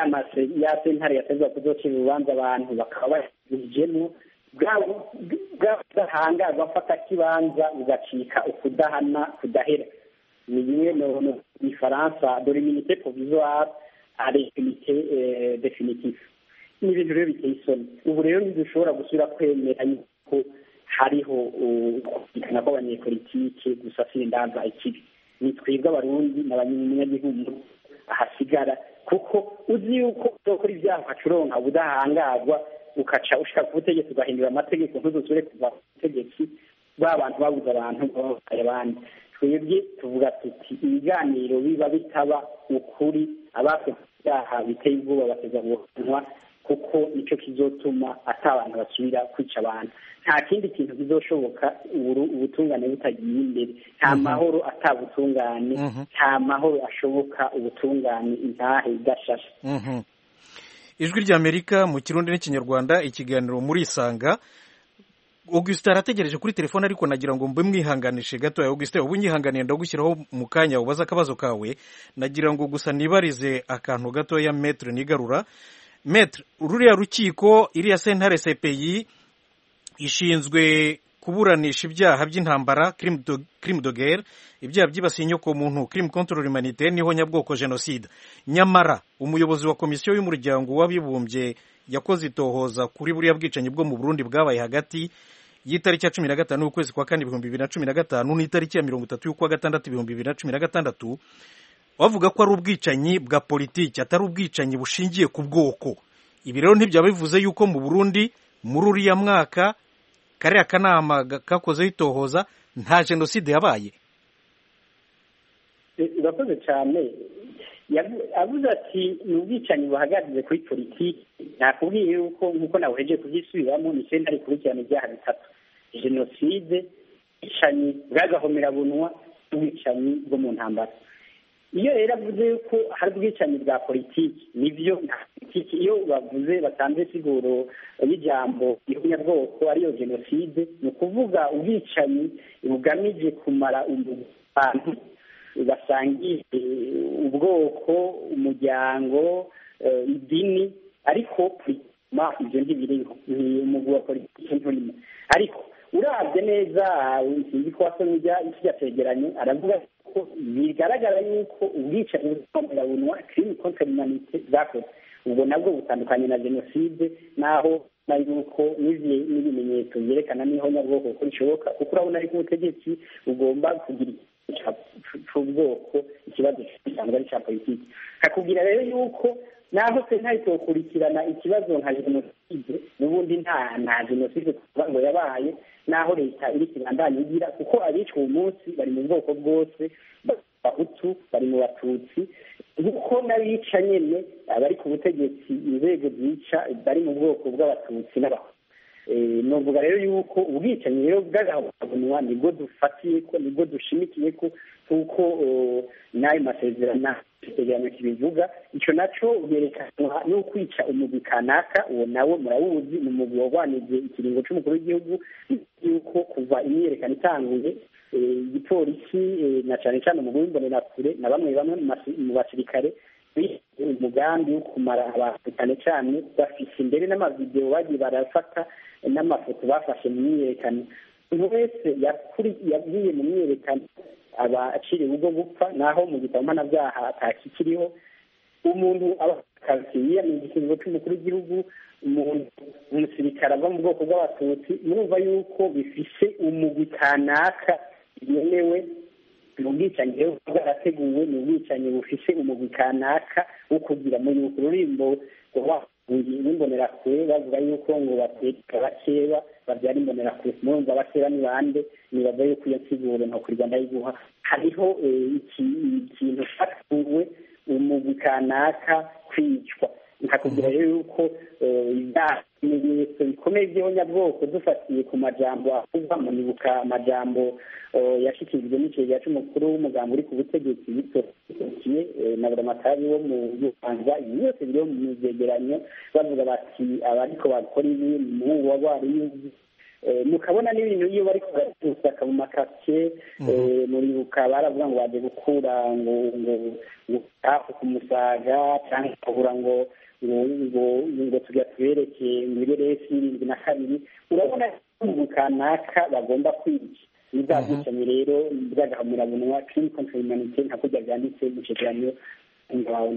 E: ya sentare yatezwa kuzocira urubanza abantu bakaba bayijemo bwabo bwahangarwa mfata kibanza ugacika ukudahana kudahera. Ni bimwe no mu Faransa de l'immunité provisoire à l'immunité définitive. Ni ibintu rero biteye isoni. Ubu rero ntidushobora gusubira kwemera yuko hariho kumvikana kw'abanyepolitike gusasira indanza ikibi. Ni twebwe abarundi n'abanyagihugu ahasigara, kuko uzi yuko uzokora ibyaha ukacuronka ubudahangarwa ukaca ushaka ku butegetsi ugahindura amategeko ntuzusubire kuva ku butegetsi ba bantu babuze abantu babaye abandi. Twebwe tuvuga tuti ibiganiro biba bitaba ukuri, abakoze ibyaha biteye ubwoba bateza guhanwa, kuko nicyo kizotuma ata abantu basubira kwica abantu. Nta kindi kintu kizoshoboka ubutungane butagiye imbere. Nta mahoro atabutungane, nta mahoro ashoboka ubutungane intahe idashashe.
A: Ijwi ry'Amerika mu Kirundi n'Ikinyarwanda, ikiganiro muri Isanga. Augustin arategereje kuri telefone, ariko nagira ngo mbe mwihanganishe gato. Augustin, ubu nyihanganiye ndagushyiraho mu kanya ubaza akabazo kawe. Nagira ngo gusa nibarize akantu gato ya Maître Nigarura. Maître, ruriya rukiko, iriya sentare C P I ishinzwe kuburanisha ibyaha by'intambara, crime de guerre, ibyaha byibasiye inyoko muntu, crime contre l'humanité, niho nyabwoko genocide. Nyamara umuyobozi wa komisiyo y'umuryango w'abibumbye yakoze itohoza kuri buriya bwicanyi bwo mu Burundi bwabaye hagati y'itariki ya cumi na gatanu y'ukwezi kwa kane ibihumbi bibiri na cumi na gatanu n'itariki ya mirongo itatu y'ukwa gatandatu ibihumbi bibiri na cumi na gatandatu, bavuga ko ari ubwicanyi bwa politiki, atari ubwicanyi bushingiye ku bwoko. Ibi rero ntibyaba bivuze yuko mu Burundi muri uriya mwaka kariya kanama kakozeho itohoza nta jenoside yabaye.
E: Urakoze cyane. Avuze ati ni ubwicanyi buhagaze kuri politiki. Nakubwiye yuko nk'uko nawe uhejeje kubyisubiramo, ni sentare ikurikirana ibyaha bitatu: jenoside, ubwicanyi bw'agahomerabunwa n'ubwicanyi bwo mu ntambara. Iyo rero avuze yuko hari ubwicanyi bwa politiki, nibyo nta politiki. Iyo bavuze batanze siguro y'ijambo ihonyabwoko ariyo jenoside, ni ukuvuga ubwicanyi bugamije kumara abantu basangiye ubwoko, umuryango, idini, ariko ma ibyo ntibiriho, ni umugwi wa politiki nturimo. Ariko urabye neza sinzi ko wasomye ikijya cegeranyo, aravuga ko bigaragara yuko ubwicanyi bw'agahomerabunwa, crime contre l'humanité, bwakoze. Ubwo nabwo butandukanye na jenoside, naho na yuko n'ibimenyetso byerekana n'ihonyabwoko ko bishoboka, kuko urabona ariko ubutegetsi bugomba kugira c'ubwoko ikibazo gisanzwe ari ca politiki kakubwira rero yuko naho sentare itokurikirana ikibazo nka jenoside n'ubundi nta nta jenoside kuvuga ngo yabaye naho leta iri kibandanya igira kuko abicwa uwo munsi bari mu bwoko bwose bahutu bari mu batutsi kuko n'abica nyene abari ku butegetsi inzego zica bari mu bwoko bw'abatutsi n'abahutu novuga rero yuko ubwicanyi rero bw'agahomamunwa nibwo dufatiye ko nibwo dushimikiye ko kuko n'ayo masezerano ikigereranyo kibivuga ico naco byerekanwa no kwica umugwi kanaka uwo nawe murawuzi ni umugwi warwanije ikiringo c'umukuru w'igihugu yuko kuva imyiyerekano itanguye igipolisi na cane cane umugwi w'imbonerakure na bamwe bamwe mu basirikare umugambi wo kumara abantu cyane cyane bafise imbere n'amavideo bagiye barafata n'amafoto bafashe mu myiyerekano umuntu wese yagiye mu myiyerekano aba aciriwe ubwo gupfa naho mu gitabo mpanabyaha atakikiriho umuntu aba akasiye mu gikingo cy'umukuru w'igihugu umuntu umusirikare ava mu bwoko bw'abatutsi murumva yuko bifise umugwi kanaka yemewe mu bwicanyi rero bwarateguwe ni ubwicanyi bufise umugwi kanaka wo kugira mu yuko ururimbo rw'imbonerakure bavuga yuko ngo bateka bakeba babyara imbonerakure murumva bakeba ni bande nibaza yuko iyo nsiguro ntakurirwa ndayiguha hariho ikintu cyateguwe umugwi kanaka kwicwa nkakubwira rero yuko ibimenyetso bikomeye by'abanyabwoko dufatiye ku majambo avugwa mu nibuka amajambo yashikirijwe n'icegera c'umukuru w'umugambi uri ku butegetsi bitokiye na buramatari wo mu Rwanda ibi byose biri mu vyegeranyo bavuga bati abariko bakora ibi mu wabari mukabona n'ibintu iyo bariko barasaka mu makake muribuka baravuga ngo baje gukura ngo ngo hafi ku musaga cyangwa kabura ngo ngo ngo tujya tubereke ngo ibiresi irindwi na kabiri urabona mu kanaka bagomba kwica niba bwicanyi rero bw'agahamuramunwa crime contre humanité nka kurya byanditse mu cegeranyo ngaho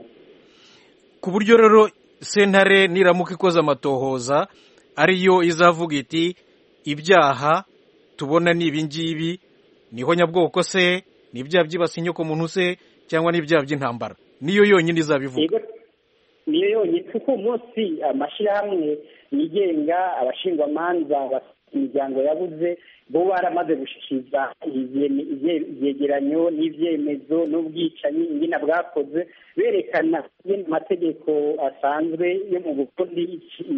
A: ku buryo rero sentare niramuka ikoze amatohoza ariyo izavuga iti ibyaha tubona ni ibingibi niho nyabwoko se n'ibyaha byibasiye inyoko muntu se cyangwa n'ibyaha by'intambara niyo yonyine izabivuga
E: niyo yonyine kuko umunsi amashyirahamwe yigenga abashingwamanza imiryango yabuze bo baramaze gushikiriza ivyegeranyo n'ivyemezo n'ubwicanyi ingene bwakoze berekana amategeko asanzwe yo mu Burundi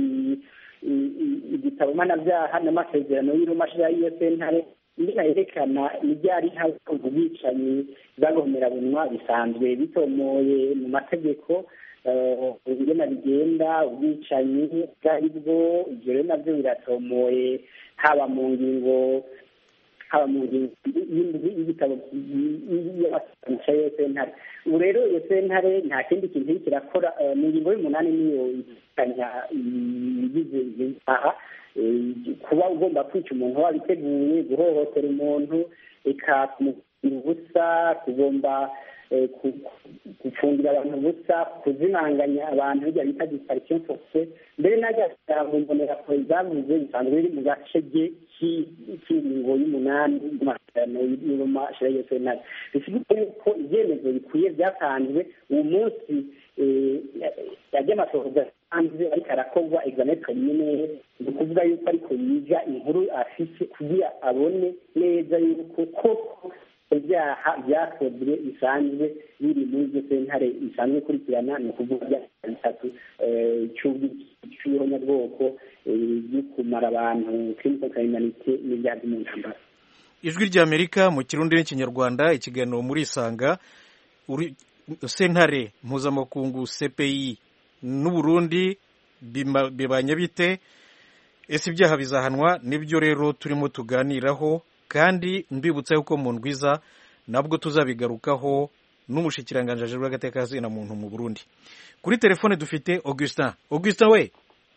E: igitabo mpanabyaha n'amasezerano y'urumashira y'iyo sentare ingene yerekana ibyari hafi ubwicanyi bw'agahomerabunwa bisanzwe bitomoye mu mategeko ingene bigenda ubwicanyi bwari bwo ivyo rero navyo biratomoye haba mu ngingo haba mu ngingo y'igitabo y'amategeko ya sentare ubu rero iyo sentare nta kindi kintu iri kirakora mu ngingo y'umunani niyo itanya ibigize ibyaha kuba ugomba kwica umuntu wabiteguye guhohotera umuntu eka kumubwira ubusa kugomba gufungira abantu ubusa kuzimanganya abantu bijya bita disparition forcée mbere najya mu mbonerakure zavuze bisanzwe biri mu gace k'ingingo y'umunani y'amasezerano y'urumashira y'iyo sentare bisigura yuko ibyemezo bikwiye byatanzwe uwo munsi yajya amasohoza hanze ariko arakorwa examen preliminaire ni ukuvuga yuko ariko yiga inkuru afise kugira abone neza yuko koko ibyaha byakozwe bisanzwe biri muri iryo sentare isanzwe ikurikirana ni ukuvuga ibyaha bitatu cy'ihonyabwoko byo kumara abantu crime contre humanité n'ibyaha byo mu ntambara
A: ijwi ry'Amerika mu kirundi n'ikinyarwanda ikiganiro muri Isanga sentare mpuzamakungu C P I n'Uburundi bibanye bite ese ibyaha bizahanwa nibyo rero turimo tuganiraho kandi mbibutsa yuko mu ndwiza nabwo tuzabigarukaho n'umushikiranganje ajejwe agateka na muntu mu Burundi kuri telefone dufite Augustin Augustin we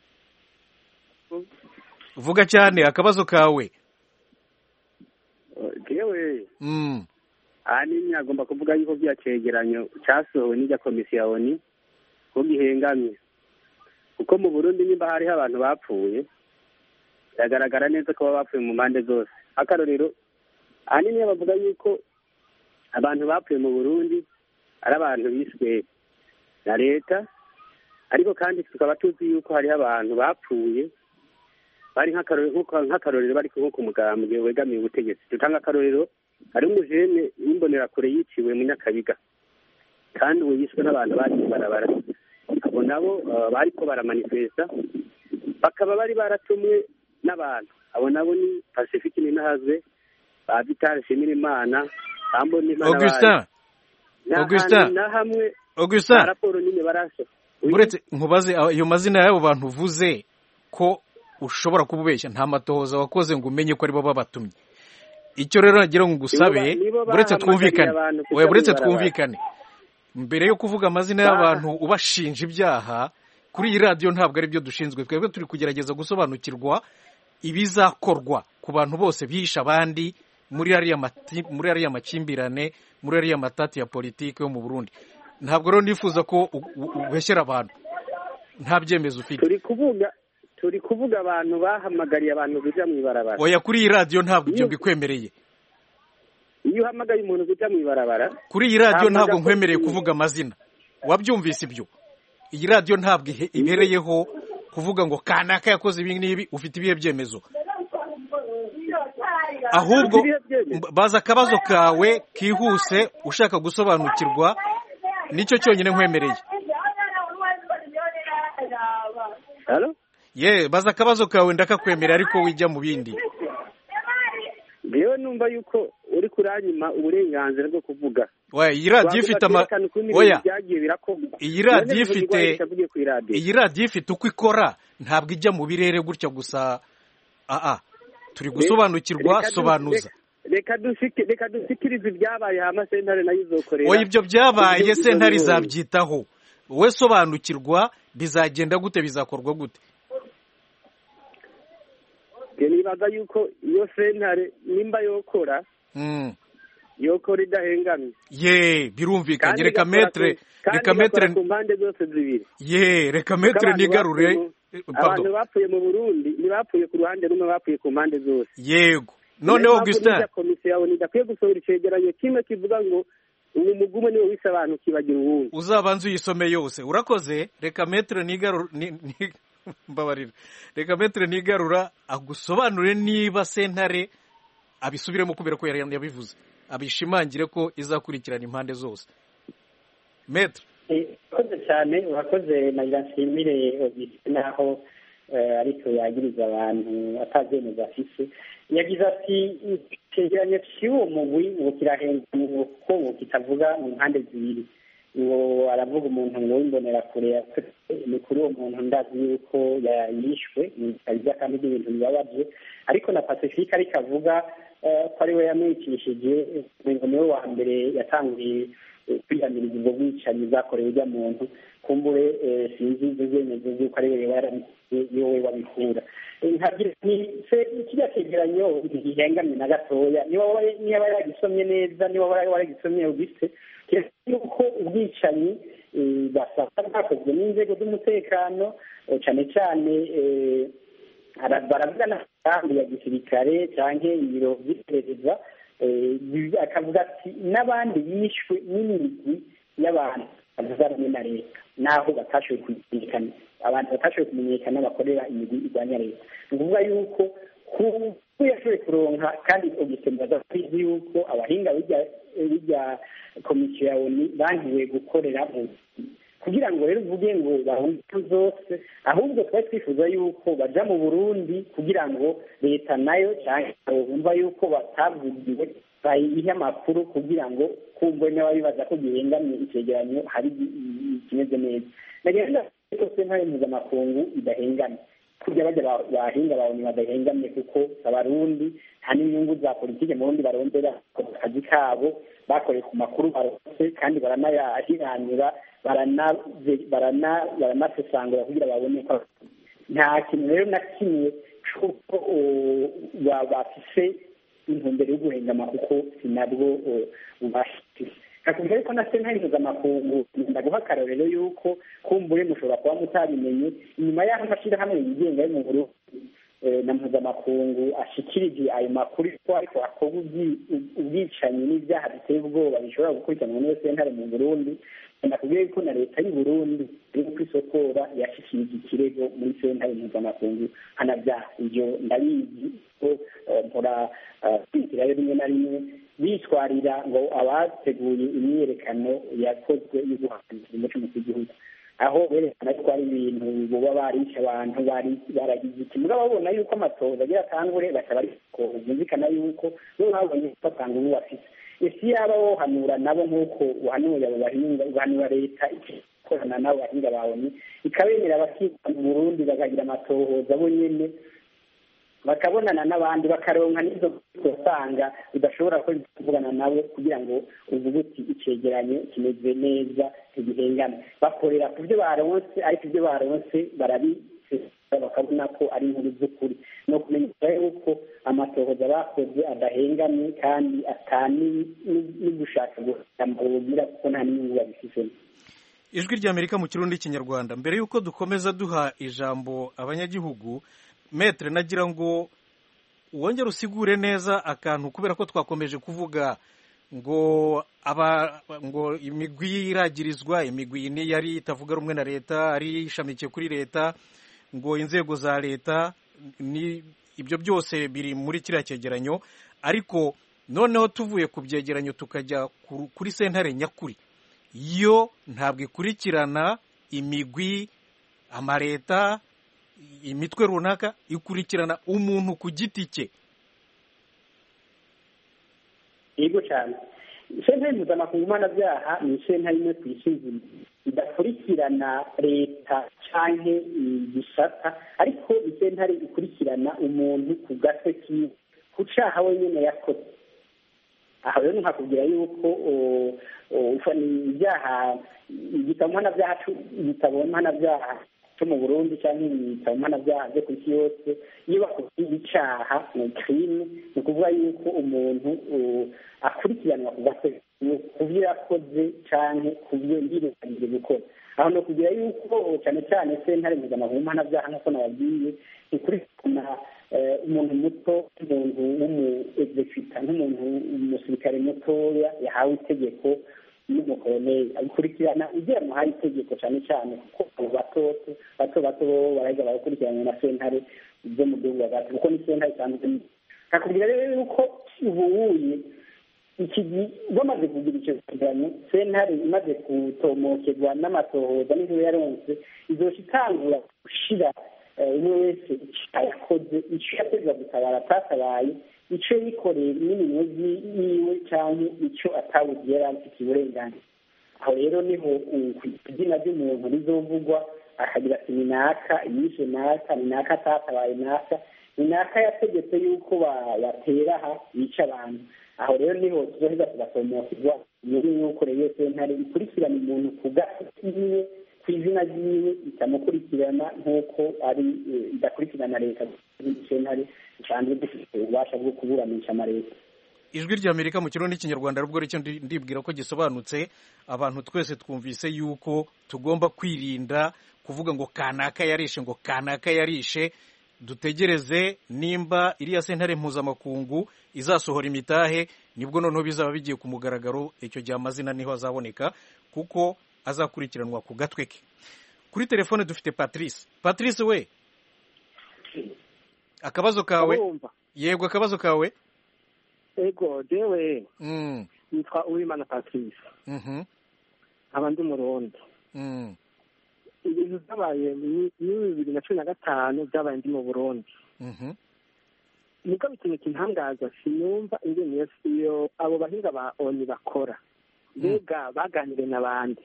A: vuga cyane akabazo kawe
H: jewe
A: mm
H: ani nyagomba kuvuga yuko byacegeranyo cyasohowe n'ijya komisiyo ya ONU ko gihengamye kuko mu Burundi nimba hari abantu bapfuye biragaragara neza ko bapfuye mu mpande zose akarorero ahanini bavuga yuko abantu bapfuye mu burundi ari abantu biswe na leta, ariko kandi tukaba tuzi yuko hariho abantu bapfuye bari nk'akarorero bari nko ku mugambwe wegamiye ubutegetsi. Dutanga akarorero, hari umujene w'imbonerakure yiciwe mu Nyakabiga kandi uwo yishwe n'abantu bari barabara, abo nabo bariko baramanifesta bakaba bari baratumwe n'abantu, abo nabo ni Pacifique Ninahazwe, ba Vital Shimirimana, Ambonimana,
A: Augustin Augustin
H: na hamwe
A: Augustin
H: raporo nyine barasho.
A: Uretse nkubaze ayo mazina y'abo bantu uvuze ko ushobora kububeshya, nta matohoza wakoze ngo umenye ko aribo babatumye. Icyo rero nagira ngo ngusabe, buretse twumvikane oya buretse twumvikane mbere yo kuvuga amazina y'abantu ubashinja ibyaha kuri iyi radio, ntabwo ari byo dushinzwe. Twebwe turi kugerageza gusobanukirwa ibizakorwa ku bantu bose bihisha abandi muri ariya muri ariya makimbirane, muri ariya matati ya politiki yo mu Burundi. Ntabwo rero nifuza ko ubeshyera abantu nta byemezo ufite.
H: Turi kuvuga turi kuvuga abantu bahamagariye abantu kuja mu ibarabara.
A: Oya, kuri iyi radio ntabwo ibyo bikwemereye.
H: Iyo uhamagaye umuntu kuja mu ibarabara,
A: kuri iyi radio ntabwo nkwemereye kuvuga amazina. Wabyumvise ibyo? Iyi radio ntabwo ibereyeho kuvuga ngo kanaka yakoze ibi n'ibi. Ufite ibihe byemezo? Ahubwo baza akabazo kawe kihuse ushaka gusobanukirwa, nicyo cyonyine nkwemereye.
H: Halo?
A: Ye, baza akabazo kawe ndakakwemerera, ariko wijya mu bindi.
H: Rero numva yuko uri kuranyima uburenganzira bwo kuvuga.
A: Oya, iyi radio ifite ama oya iyi radio ifite iyi radio ifite uko ikora, ntabwo ijya mu birere gutya gusa. A a turi gusobanukirwa, sobanuza.
H: Reka dusike reka dusikirize ibyabaye hama sentare nayo izokorera.
A: Oya, ibyo byabaye sentare izabyitaho. Wowe sobanukirwa bizagenda gute, bizakorwa gute?
H: Nibaza yuko iyo sentare nimba yokora
A: mm.
H: yokora idahengamye.
A: Ye, birumvikanye. Reka metre reka metre
H: ku mpande zose zibiri.
A: Ye, reka metre nigarure.
H: Abantu bapfuye mu Burundi ni bapfuye ku ruhande rumwe, bapfuye ku mpande zose.
A: Yego. None Augustin,
H: komisiyo yawe idakwiye gusohora icegeranyo kimwe kivuga ngo ubu mugume niwe wise abantu kibagira uwundi.
A: Uzabanze uyisome yose. Urakoze. Reka metre nigarura mbabarira. Reka metre nigarura agusobanure niba sentare abisubiremo kubera ko yari yabivuze, abishimangire ko izakurikirana impande zose. Metre
E: urakoze cyane, urakoze nagira nshimire Augustin naho ariko yagiriza abantu atabyemeza afise. Yagize ati icyegeranyo cy'uwo mugwi ngo kirahengamye ko kitavuga mu mpande zibiri. Ngo aravuga umuntu ngo w'imbonera kure ni kuri uwo muntu ndazi yuko yishwe bijya kandi ibintu bibabaje, ariko na Pacifique ariko avuga ko ari we yamwicishije, ngo niwe wa mbere yatangiye kwiyamiriza ubwo bwicanyi bwakorewe ujya muntu. Kumbure sinzi ibyo byemezo by'uko ari we wabikura. Nkagira ni se kijya cyegeranyo gihengamye na gatoya, niba niba yagisomye neza, niba waragisomye ubise yuko ubwicanyi basaba bwakozwe n'inzego z'umutekano, cyane cyane baravuga n'akambi ya gisirikare cyangwa ibiro by'iperereza, akavuga ati n'abandi bishwe n'imigwi y'abantu bavugana na leta naho batashoboye kumenyekana, abantu batashoboye kumenyekana bakorera imigwi irwanya leta. Ni ukuvuga yuko ku yashoboye kuronka, kandi ugisembaza kwizi yuko abahinga bijya komisiyo ya ONU bangiwe gukorera mu kugira ngo rero uvuge ngo bahungu zose, ahubwo twari twifuza yuko baja mu Burundi kugira ngo leta nayo cyangwa bumva yuko batavugiwe bayihe amakuru kugira ngo kumve n'ababibaza ko gihengamye icegeranyo hari kimeze neza. Nagenda cyose ntayo mpuzamakungu idahengamye kurya bajya bahinga babonye badahengamye, kuko abarundi nta n'inyungu za politike mu Burundi barondera akazi kabo, bakoreye ku makuru barose kandi baranayahiranira baranasesangura kugira babone ko nta kintu rero na kimwe cy'uko bafise intumbero yo guhengama, kuko sinabwo ubashyize. Nakubwira ariko na sentare mpuzamakungu ndaguha akarorero yuko kumbure mushobora kuba mutabimenye, inyuma y'aho amashyirahamwe yigenga yo mu Burundi na mpuzamakungu ashikirije ayo makuru ko ariko hakorwa ubwicanyi n'ibyaha biteye ubwoba bishobora gukurikiranwa n'iyo sentare mu Burundi, nakubwiye ko na leta y'u Burundi iri kwisokora yashikirije ikirego muri sentare mpuzamakungu anabyaha. Ivyo ndabizi ko mpora kwitirayo rimwe na rimwe bitwarira ngo abateguye imyiyerekano yakozwe yo guhagarika umuco mu gihugu, aho berekana ko ari ibintu boba barisha abantu bari baragize iki. Mugabo babona yuko amatoza agira atangure basaba ariko byumvikana yuko bo babonye ko atanga ubu bafite isi yaba wohanura nabo nk'uko uhanuye abo bahinga uhanura leta ikorana nabo bahinga babonye ikabemera abakiga mu Burundi bakagira amatohoza bo nyene bakabonana n'abandi bakaronka n'izo usanga udashobora kuvugana nabo kugira ngo uvuge uti icegeranyo kimeze neza igihengana, bakorera ku byo baronse ariko ibyo baronse barabisesa bakabona ko ari inkuru z'ukuri. No kumenya yuko amatohoza bakoze adahengamye kandi atani n'ugushaka gusambugira kuko nta n'inyungu babifitemo.
A: Ijwi ry'Amerika mu Kirundi Kinyarwanda. Mbere yuko dukomeza duha ijambo abanyagihugu, Maître, nagira ngo wongere usigure neza akantu, kubera ko twakomeje kuvuga ngo aba ngo imigwi iragirizwa, imigwi ni yari itavuga rumwe na leta, ari ishamikiye kuri leta, ngo inzego za leta, ni ibyo byose biri muri kiriya cyegeranyo. Ariko noneho tuvuye ku byegeranyo tukajya kuri sentare nyakuri, yo ntabwo ikurikirana imigwi, amaleta, imitwe runaka, ikurikirana umuntu ku giti cye.
E: Yego cyane. Sentare mpuzamakungu mpanabyaha ni sentare imwe ku isi idakurikirana leta canke igisata, ariko isentare ikurikirana umuntu ku gatwe kiwe ku caha wenyene yakoze. Aho rero nkakubwira yuko ibyaha igitabo mpanabyaha igitabo mpanabyaha cyo mu Burundi cyangwa ibitabo mpanabyaha byo ku isi yose, iyo bakubwiye icaha ni crime, ni ukuvuga yuko umuntu akurikiranwa ku gatwe ku byo yakoze canke ku byo yirekanije gukora. Aho no kugira yuko cyane cyane sentare mpuzamakungu mpanabyaha nk'uko nababwiye ikurikirana umuntu muto, umuntu w'umu-executa, nk'umuntu umusirikare mutoya yahawe itegeko n'umukoloneli, abikurikirana igihe amuhaye itegeko cyane cyane kuko bato bato bato baraheza bagakurikirana na sentare zo mu gihugu hagati, kuko ni sentare itandukanye. Kakubwira rero yuko ubuye iki bamaze kugira icyo kiganiro, sentare imaze gutomokerwa n'amatohoza n'inkuru yaronse, izoca itangura gushira umwe wese icyo yakoze, icyo yategura gutabara atatabaye, icyo yikoreye n'iminwe yiwe cyangwa icyo atabuze yari afite uburenganzira. Aho rero niho izina ry'umuntu rizovugwa, akagira ati ni naka yishe naka, ni naka atatabaye naka, ni naka yategetse yuko batera aha yica abantu. Aho rero niho tuzoheza tugatomokirwa muri yuko rero sentare ikurikirana umuntu ku gati kiwe, ku izina ryiwe, itamukurikirana nk'uko ari idakurikirana leta. Sentare isanzwe dufite ububasha bwo kuburanisha amaleta.
A: Ijwi ry'Amerika mu Kirundi Kinyarwanda rubwo ricyo ndibwira ko gisobanutse. Abantu twese twumvise yuko tugomba kwirinda kuvuga ngo kanaka yarishe, ngo kanaka yarishe. Dutegereze nimba iriya sentare mpuzamakungu izasohora imitahe, nibwo noneho bizaba bigiye ku mugaragaro. Icyo gihe amazina niho azaboneka, kuko azakurikiranwa ku gatwe ke. Kuri telefone dufite Patrice. Patrice we, akabazo kawe? Yego, akabazo kawe?
I: Ego, jewe mm. nitwa Uwimana Patrice.
A: Mhm.
I: Abandi Murundi.
A: Mm.
I: Ibintu byabaye ni bibiri na cumi na gatanu byabaye ndi mu Burundi.
A: Mhm.
I: Niko ikintu kintangaza, sinumva ingene iyo abo bahinga ba oni bakora. Mbega baganire n'abandi.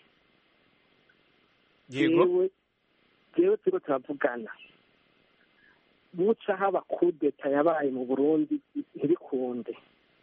A: Yego.
I: Jewe turiko turavugana. Buca haba kudeta yabaye mu Burundi ntibikunde.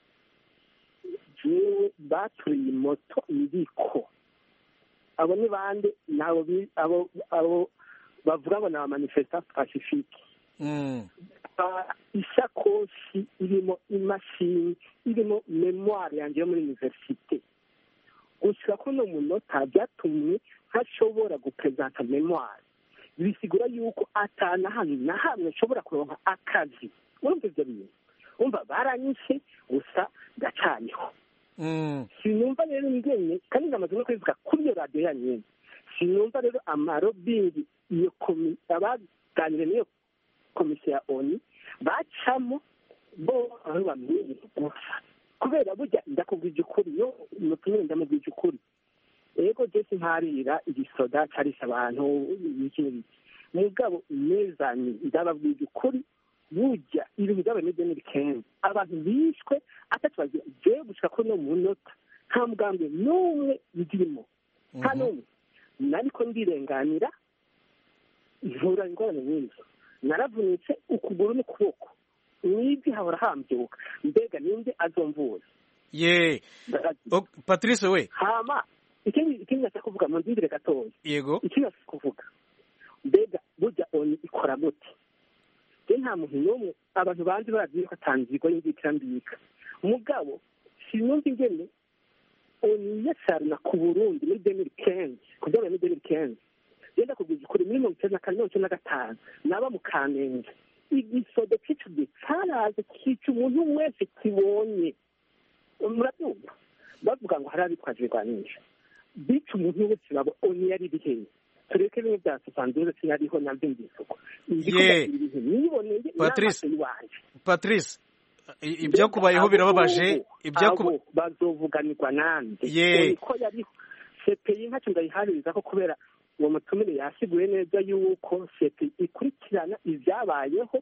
I: Jewe baturiye moto iriko. Abo ni bande? Nabo abo abo bavuga ngo na manifesta pacifique.
A: Mm.
I: Isakoshi irimo imashini, irimo memoire yanjye yo muri universite. Gushika ko no munota byatumye ntashobora gupresenta memoire. bisigura yuko atana hano na hamwe nshobora kuronka akazi urumva ivyo bintu umva baranyishe gusa gacaniho sinumva rero ingene kandi namaze no kwivuga kuri iyo radiyo ya nyene sinumva rero amarobingi iyo komi abaganire n'iyo komisiyo ya oni bacamo bo aho bamwiye gusa kubera burya ndakubwije ukuri yo mutumire ndamubwije ukuri ego jesi ntarira igisoda carisha abantu iki n'iki mugabo nezanye ndababwije ukuri burya ibintu byabaye muri deni kenzi abantu bishwe atatubagira jewe gushika kuri no munota nta mugambi n'umwe ndimo nta n'umwe nariko ndirenganira ivura ingorane nyinshi naravunitse ukuguru n'ukuboko n'ivi hahora hambyuka mbega ninde azomvuza
A: ye Patrice we
I: hama ikindi ikindi nashaka kuvuga mu ndindire gatoya
A: yego
I: ikindi nashaka kuvuga mbega burya oni ikora gute je nta muntu n'umwe abantu banzi barazi ko atanzirwa y'inzitira mbika mugabo sinumva ingene oni yasarna ku Burundi muri deux mille quinze kugira muri deux mille quinze yenda kubwiza kuri muri mirongo icyenda na kane mirongo icyenda na gatanu naba mu Kamenge igisodo c'ico gihe caraje kica umuntu wese kibonye murabyumva bavuga ngo hari abitwaje ibigwanisho bica umuntu wese babo oni yari biheye tureke bimwe bya sosandure sinariho nabyo mbisuko
A: Patrice Patrice ibyakubayeho birababaje
I: ibyakubayeho bazovuganirwa nande
A: ye
I: ko yari sepeyi ntacyo ndayihaririza ko kubera uwo mutumire yasiguye neza yuko sepeyi ikurikirana ibyabayeho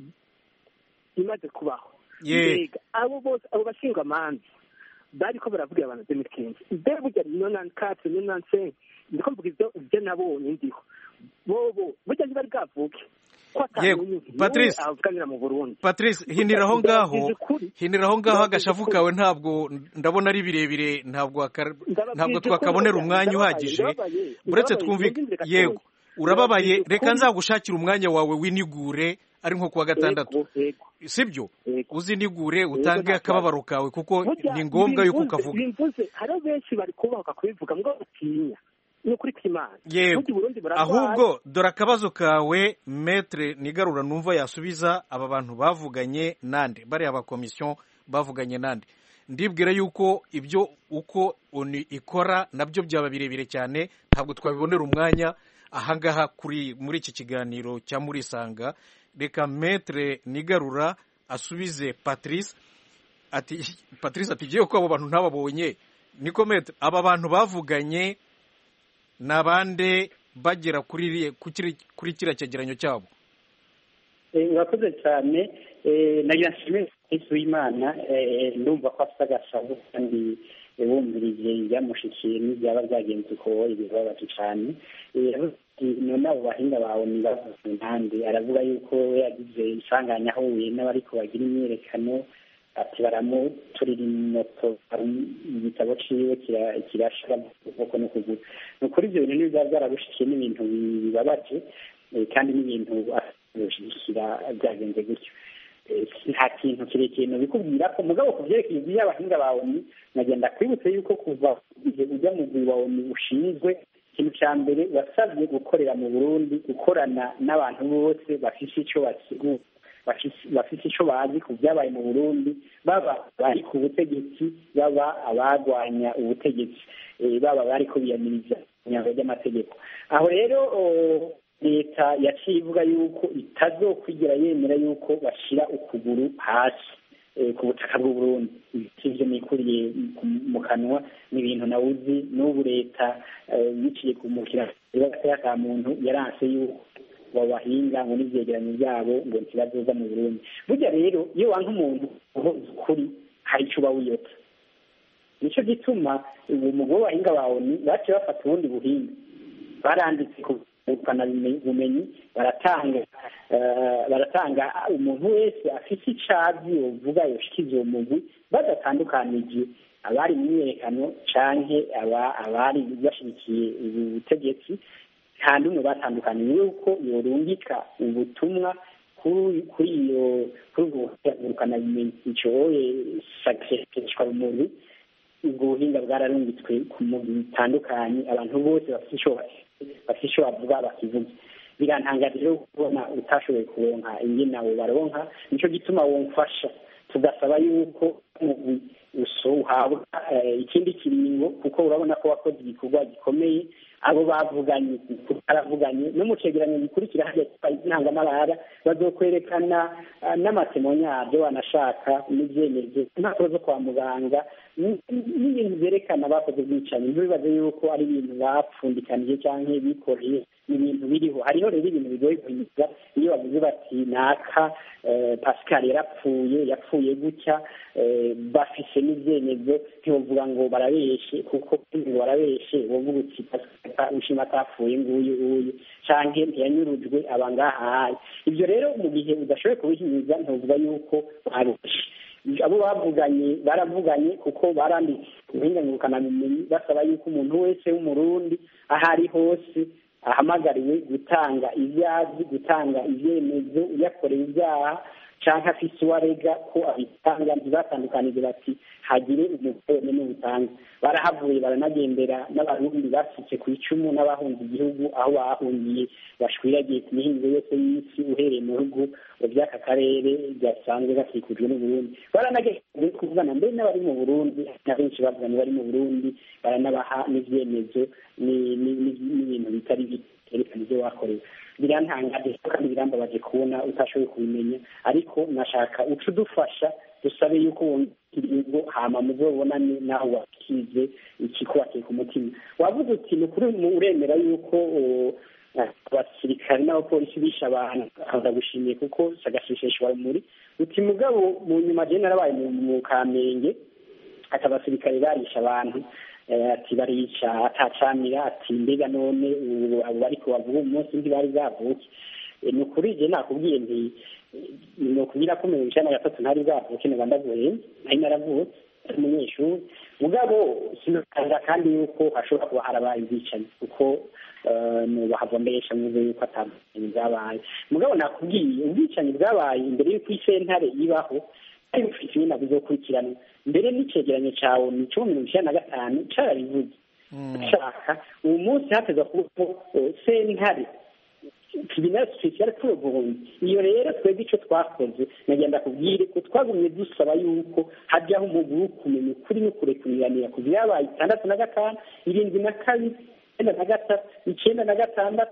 I: imaze kubaho mbega abo bose abo bashinga amanza bariko baravuga abantu demikenzi mbere burya nonani kate nonani senke ndiko mvuga ivyo ivyo nabonye ndiho bobo burya ntibari bwavuke
A: yego Patrice Patrice hiniraho ngaho hiniraho ngaho agashavu kawe ntabwo ndabona ari birebire ntabwo ntabwo twakabonera umwanya uhagije buretse twumvika yego urababaye reka nzagushakira umwanya wawe winigure ari nko kuwa gatandatu sibyo uzinigure utange akababaro kawe kuko ni ngombwa yuko ukavuga
I: hari benshi bari kubahuka kubivuga ngo batinya
A: yego ahubwo dore akabazo kawe metre nigarura numva yasubiza aba bantu bavuganye nande bariya ba komisiyo bavuganye nande ndibwira yuko ibyo uko oni ikora nabyo byaba birebire cyane ntabwo twabibonera umwanya ahangaha kuri muri iki kiganiro cya murisanga reka metre nigarura asubize Patrice ati Patrice ati giye ko abo bantu ntababonye niko metre aba bantu bavuganye nabande bagera kuri kuri kira cyegeranyo cyabo
E: murakoze cyane nagira nshimire Yesu w'Imana ndumva ko afite agashavu kandi bumvirije yamushikiye n'ibyaba byagenze uko ibibabaje cyane none abo bahinga bawe nibavuze impande aravuga yuko yagize isanganya ahuye n'abariko bagira imyerekano ati baramuturira imoto igitabo ciwe kirashira ukuboko n'ukuguru ni ukuri ibyo bintu n'ibiba byarabushikiye n'ibintu bibabaje kandi n'ibintu ashigikira byagenze gutyo nta kintu kirekire bikubwira ko mugabo ku byerekeye iby'abahinga bawe nagenda kwibutse yuko kuva igihe ujya mu mugwi wawe ushinzwe ikintu cya mbere wasabye gukorera mu Burundi gukorana n'abantu bose bafise icyo basigura bafite icyo bazi ku byabaye mu Burundi baba bari ku butegetsi baba abagwanya ubutegetsi baba bari ko biyamiriza inyango ry'amategeko aho rero leta yaciye ivuga yuko itazokwigira yemera yuko bashyira ukuguru hasi ku butaka bw'u Burundi ivyo nikuriye mu kanwa n'ibintu nawuzi n'ubu leta yiciye kumukira ka muntu yaranse yuko babahinga ngo n'ivyegeranyo byabo ngo ntibazoza mu Burundi burya rero iyo wanka umuntu kuri hari icyo uba wiyota nicyo gituma ubu mugabo w'abahinga bawe baciye bafata ubundi buhinga baranditse ku bumenyi baratanga baratanga umuntu wese afite icazi uvuga yoshikiza uwo mugwi badatandukanije abari mu myerekano canke abari bashigikiye ubutegetsi nta n'umwe batandukanye yuko yorungika ubutumwa kuri iyo kuri ubwo buhingurukana bimenyi icoye sakishwa rumuri ubwo buhinga bwararungitswe ku mugwi bitandukanye abantu bose bafite ico bafite ico bavuga bakivuga birantangaje rero kubona utashoboye kuronka ingene abo baronka nico gituma womfasha tugasaba yuko uhabwa ikindi kiringo kuko urabona ko wakoze igikorwa gikomeye abo bavuganye baravuganye no mu cegeranyo gikurikira hajya intangamarara bazokwerekana n'amatemonya yabyo banashaka n'ivyemezo impapuro zo kwa muganga n'ibintu vyerekana bakoze ubwicanyi ntibibaze yuko ari ibintu bapfundikanije canke bikoreye ibintu biriho hariho rero ibintu bigoye kuyiga iyo bavuze bati naka Pascal yarapfuye yapfuye gutya bafise n'ivyemezo ntiwovuga ngo barabeshe kuko ngo barabeshe wovuga uti ushima atapfuye nguyu uyu canke ntiyanyurujwe abangahaye ibyo rero mu gihe udashoboye kubihinyuza ntuvuga yuko barushe abo bavuganye baravuganye kuko baranditse ubuhinganguruka bumenyi basaba yuko umuntu wese w'umurundi ahari hose ahamagariwe gutanga ibyazi gutanga ibyemezo yakorewe ibyaha canke afise uwarega ko abitanga ntibatandukanije bati hagire umugore n'ubutanga barahavuye baranagendera n'abarundi basutse ku icumu n'abahunze igihugu aho bahungiye bashwiragiye ku mihingo yose y'isi uhereye mu bihugu by'aka karere byasanzwe bakikujwe n'uburundi baranageze kuvugana mbere n'abari mu burundi na benshi bavugana bari mu burundi baranabaha n'ivyemezo n'ibintu bitari biterekana ibyo wakorewe birantangaje kandi birambabaje kubona utashoboye kubimenya ariko nashaka uca udufasha dusabe yuko kiringo hama muzobonane naho wakize ikikubateye ku mutima wavuze uti ni ukuri uremera yuko abasirikare n'abapolisi bishe abantu ndagushimiye kuko sagashisheshwa muri uti mugabo mu nyuma je narabaye mu Kamenge ati abasirikare barisha abantu ati barica atacamira ati mbega none abo bariko bavuga umunsi ntibari bwavuke ni ukuri je nakubwiye nti ni ukubwira ko mirongo icenda na gatatu ntari bwavuke niba ndavuye nari naravutse umunyeshuri mugabo sinokanga kandi yuko hashobora kuba harabaye ubwicanyi kuko bahavombesha muze yuko atandukanye byabaye mugabo nakubwiye ubwicanyi bwabaye imbere y'uko isentare ibaho ari bufite ibintu bizokurikirana mbere n'icegeranyo cawe ni cumi mirongo icenda na gatanu carabivuze shaka uwo munsi hateza kuba sentare tribunal spécial pour le Burundi iyo rero twebwe ico twakoze nagenda kubwire ko twagumye dusaba yuko hajyaho umuguru wo kumenya ukuri no kurekuriranira ku vyabaye itandatu na gatanu irindwi na kabiri icenda na gatatu icenda na gatandatu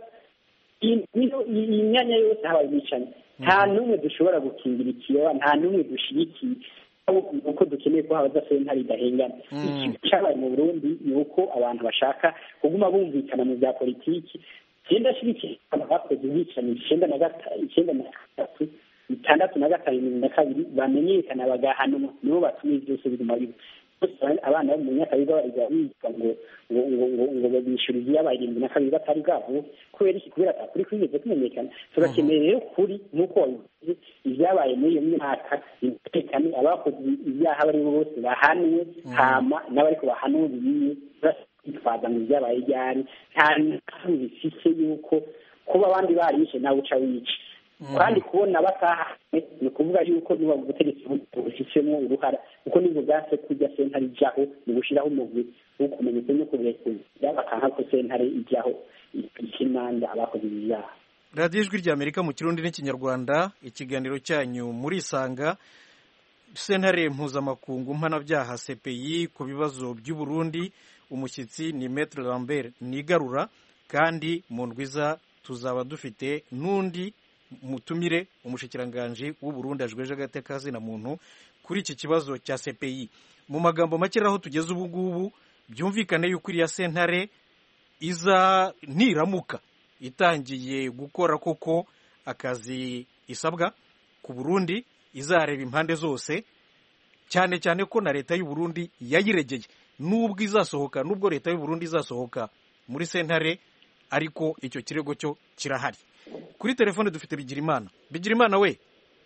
E: imyanya yose habaye ubwicanyi nta n'umwe dushobora gukingira ikiyoba nta n'umwe dushigikiye uko dukeneye ko habaza sentare idahengana ikintu cabaye mu Burundi ni uko abantu bashaka kuguma bumvikana mu vya politiki genda shirikiye abakoze ubwicanyi icenda na gatatu icenda na gatatu itandatu na gatanu mirongo na kabiri bamenyekana bagahanwa nibo batuma byose biguma bibi abana bo mu myaka biga bariga biga ngo ngo ngo ngo babishurize yabaye irindwi na kabiri batari bwabo kubera iki kubera kuri kwigeze kumenyekana turakeneye rero kuri nk'uko wabivuze ibyabaye muri iyo myaka umutekano abakoze ibyaha bari bose bahanwe hama n'abariko bahanuriye bitwaza mu byabaye ryari nta n'aho bifise yuko kuba abandi barishe nawe uca wica kandi kubona bataha ni ukuvuga yuko niba ubutegetsi bufisemo uruhara kuko nibwo bwase kujya sentare ijyaho ni gushiraho umugwi wo kumenya uko no kurekura bakanka ko sentare ijyaho ikimanza abakoze ibyaha.
A: radiyo ijwi ry'amerika mu kirundi n'ikinyarwanda ikiganiro cyanyu muri isanga sentare mpuzamakungu mpanabyaha C P I ku bibazo by'u Burundi umushyitsi ni Maître Lambert Nigarura kandi mu ndwiza tuzaba dufite n'undi mutumire umushikiranganje w'u Burundi ajweje agatekazi na muntu kuri iki kibazo cya C P I mu magambo make raho tugeze ubu ngubu byumvikane yuko iriya sentare iza ntiramuka itangiye gukora koko akazi isabwa ku Burundi izareba impande zose cyane cyane ko na leta y'u Burundi yayiregeye nubwo izasohoka nubwo leta y'u Burundi izasohoka muri sentare ariko icyo kirego cyo kirahari. Kuri telefone dufite Bigirimana. Bigirimana we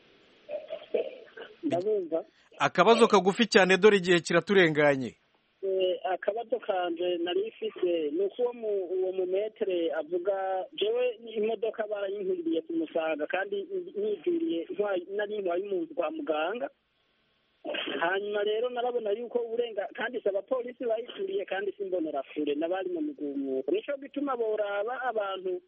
J: ndabumva
A: akabazo kagufi cyane dore igihe kiraturenganye.
J: eh akabazo kanje nari ifise nuko uwo mu metre avuga jewe imodoka barayinkuriye ku Musaga kandi nijuriye nari ntwaye umuntu kwa muganga hanyuma rero narabona yuko urenga kandi saba polisi bayituriye kandi simbonera kure nabari mu mugumuko nico bituma boraba abantu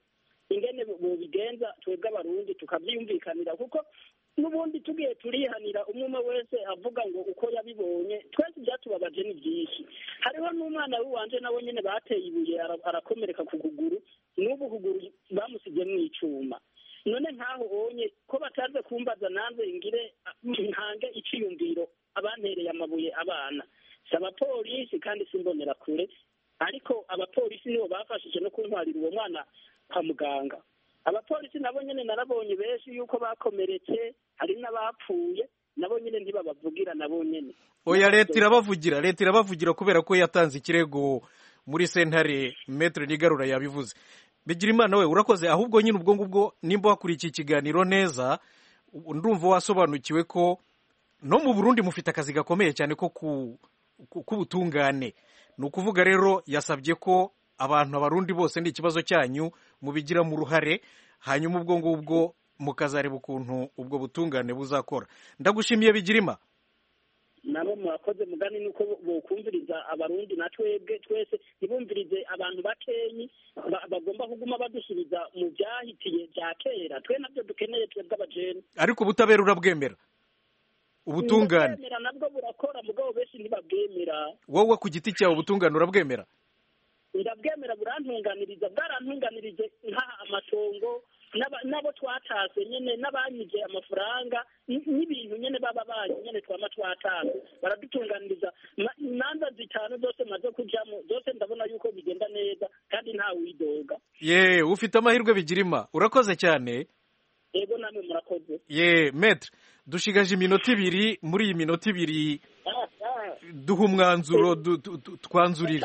J: ingene bobigenza twebwe abarundi tukavyiyumvikanira kuko n'ubundi tugiye turihanira umwe umwe wese avuga ngo uko yabibonye twese byatubabaje ni byinshi hariho n'umwana w'iwanje nawe nyene bateye ibuye arakomereka ku kuguru n'ubu kuguru bamusibye mw'icuma none nkaho onye ko bataze kumbaza nanze ngire ntange iciyumviro abantereye amabuye abana si abapolisi kandi simbonera kure ariko abapolisi nibo bafashije no kuntwarira uwo mwana kwa muganga abapolisi nabo nyene narabonye benshi yuko bakomeretse hari n'abapfuye nabo nyene ntibabavugira nabo nyene
A: oya leta irabavugira leta irabavugira kubera ko yatanze ikirego muri sentare Maître Nigarura yabivuze Bigirimana we urakoze ahubwo nyine ubwo ngubwo nimba wakurikiye ikiganiro neza ndumva wasobanukiwe ko no mu Burundi mufite akazi gakomeye cyane ko kubutungane ni ukuvuga rero yasabye ko abantu abarundi bose ndi ikibazo cyanyu mubigira mu ruhare hanyuma ubwo ngubwo mukazareba ukuntu ubwo butungane buzakora ndagushimiye Bigirima
J: nabo mwakoze mugani nuko bokumviriza abarundi na twebwe twese ntibumvirize abantu bakenyi bagomba kuguma badusubiza mu byahitiye bya kera twe nabyo dukeneye twebwe abajene
A: ariko ubutabera urabwemera ubutungane
J: ubutungane nabwo burakora mugabo benshi ntibabwemera
A: wowe ku giti cyawe ubutungane urabwemera
J: irabwemera burantunganiriza bwarantunganirije nkaha amatongo nabo twatase nyene n'abanyije amafaranga n'ibintu nyene baba banyu nyene twama twatase baradutunganiriza imanza zitanu zose maze kujamo zose ndabona yuko bigenda neza kandi nta widoga
A: ye ufite amahirwe Bigirima urakoze cyane
J: yego namwe murakoze
A: ye Maître dushigaje iminota ibiri muri iyi minota ibiri duha umwanzuro twanzurira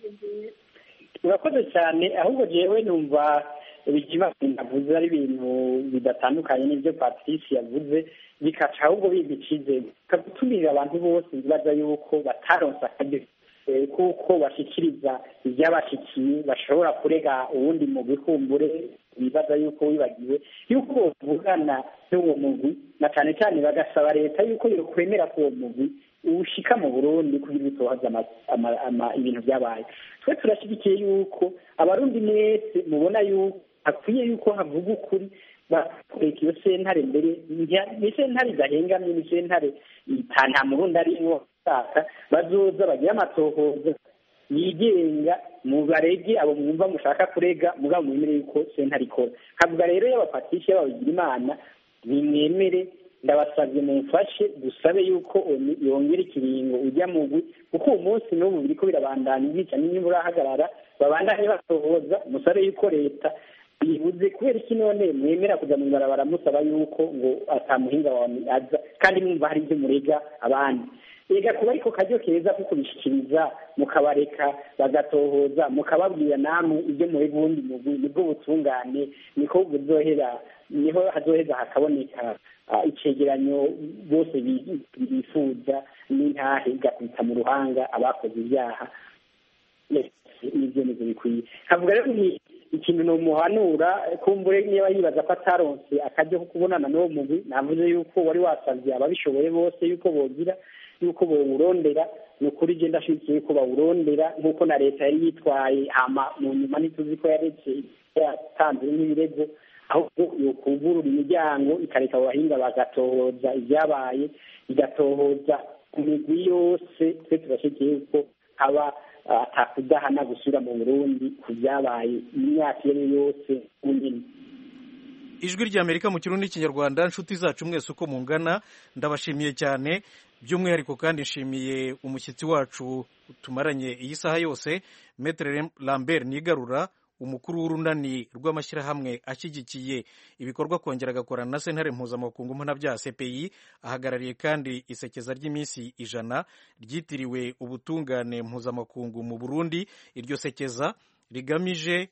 E: urakoze cyane ahubwo jewe numva Bigirima navuze ari ibintu bidatandukanye n'ibyo Patrice yavuze bikaca ahubwo bibikize kagutumira abantu bose bibaza yuko bataronsa akajyo kuko bashikiriza ibyabashikiye bashobora kurega uwundi mu bikumbure bibaza yuko wibagiwe yuko bavugana n'uwo mugwi na cyane cyane bagasaba leta yuko yokwemera ko uwo mugwi ushika mu Burundi kugira bitohaza ibintu byabaye twe turashyigikiye yuko abarundi mwese mubona yuko akwiye yuko havuga ukuri bakureka iyo sentare mbere ni sentare idahengamye ni sentare nta murundi arimwo saka bazoza bagira amatohoza yigenga mu barege abo mwumva mushaka kurega mugabo mwemere yuko sentare ikora kavuga rero y'abapatisha y'ababigira imana nimwemere ndabasabye mumfashe dusabe yuko yongera ikiringo ujya mugwi kuko uwo munsi n'ubu biriko birabandanya ibica n'inyungu urahagarara babandanye batohoza musabe yuko leta bibuze kubera iki none mwemera kuja mu ibarabara musaba yuko ngo atamuhinga wawe aza kandi mwumva hari ibyo murega abandi ega kuba ariko karyo keza kuko bishikiriza mukabareka bagatohoza mukababwira namwe ibyo muri bundi mugwi nibwo butungane niko buzohera niho hazoheza hakaboneka icegeranyo bose bifuza n'intahe igakubita mu ruhanga abakoze ibyaha n'ibyo nizo bikwiye kavuga rero ni ikintu nomuhanura kumbure niba yibaza ko ataronse akajya ko kubonana n'uwo mugwi navuze yuko wari wasavye ababishoboye bose yuko bogira yuko bawurondera ni ukuri je ndashigikiye yuko bawurondera nk'uko na leta yari yitwaye hama mu nyuma ntituzi ko yaretse yatanze n'ibirego ahubwo yokugurura imiryango ikareka abo bahinga bagatohoza ibyabaye igatohoza ku migwi yose twe turashyigikiye yuko haba atakudahana gusubira mu Burundi ku byabaye imyaka iyo yose nyine
A: ijwi ry'Amerika mu kirundi n'ikinyarwanda inshuti zacu mwese uko mungana ndabashimiye cyane by'umwihariko kandi nshimiye umushyitsi wacu tumaranye iyi saha yose Maître Lambert Nigarura umukuru w'urunani rw'amashyirahamwe ashyigikiye ibikorwa kongera agakorana na sentare mpuzamakungu mpanabyaha C P I ahagarariye kandi isekeza ry'iminsi ijana ryitiriwe ubutungane mpuzamakungu mu Burundi iryo sekeza rigamije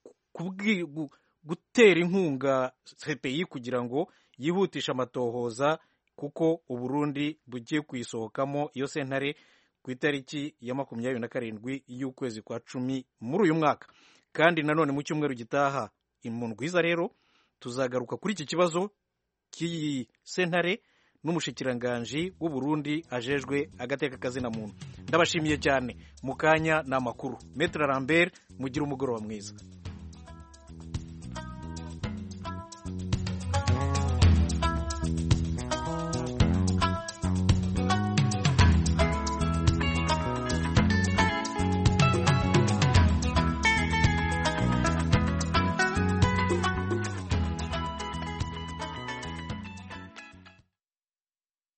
A: gutera inkunga C P I kugira ngo yihutishe amatohoza kuko Uburundi bugiye kuyisohokamo iyo sentare ku itariki ya makumyabiri na karindwi y'ukwezi kwa cumi muri uyu mwaka kandi nanone mu cyumweru gitaha imundwi iza rero tuzagaruka kuri iki kibazo cy'iyi sentare n'umushikiranganji w'u Burundi ajejwe agateka kazina muntu ndabashimiye cyane mu kanya n'amakuru Maître Lambert mugira umugoroba mwiza.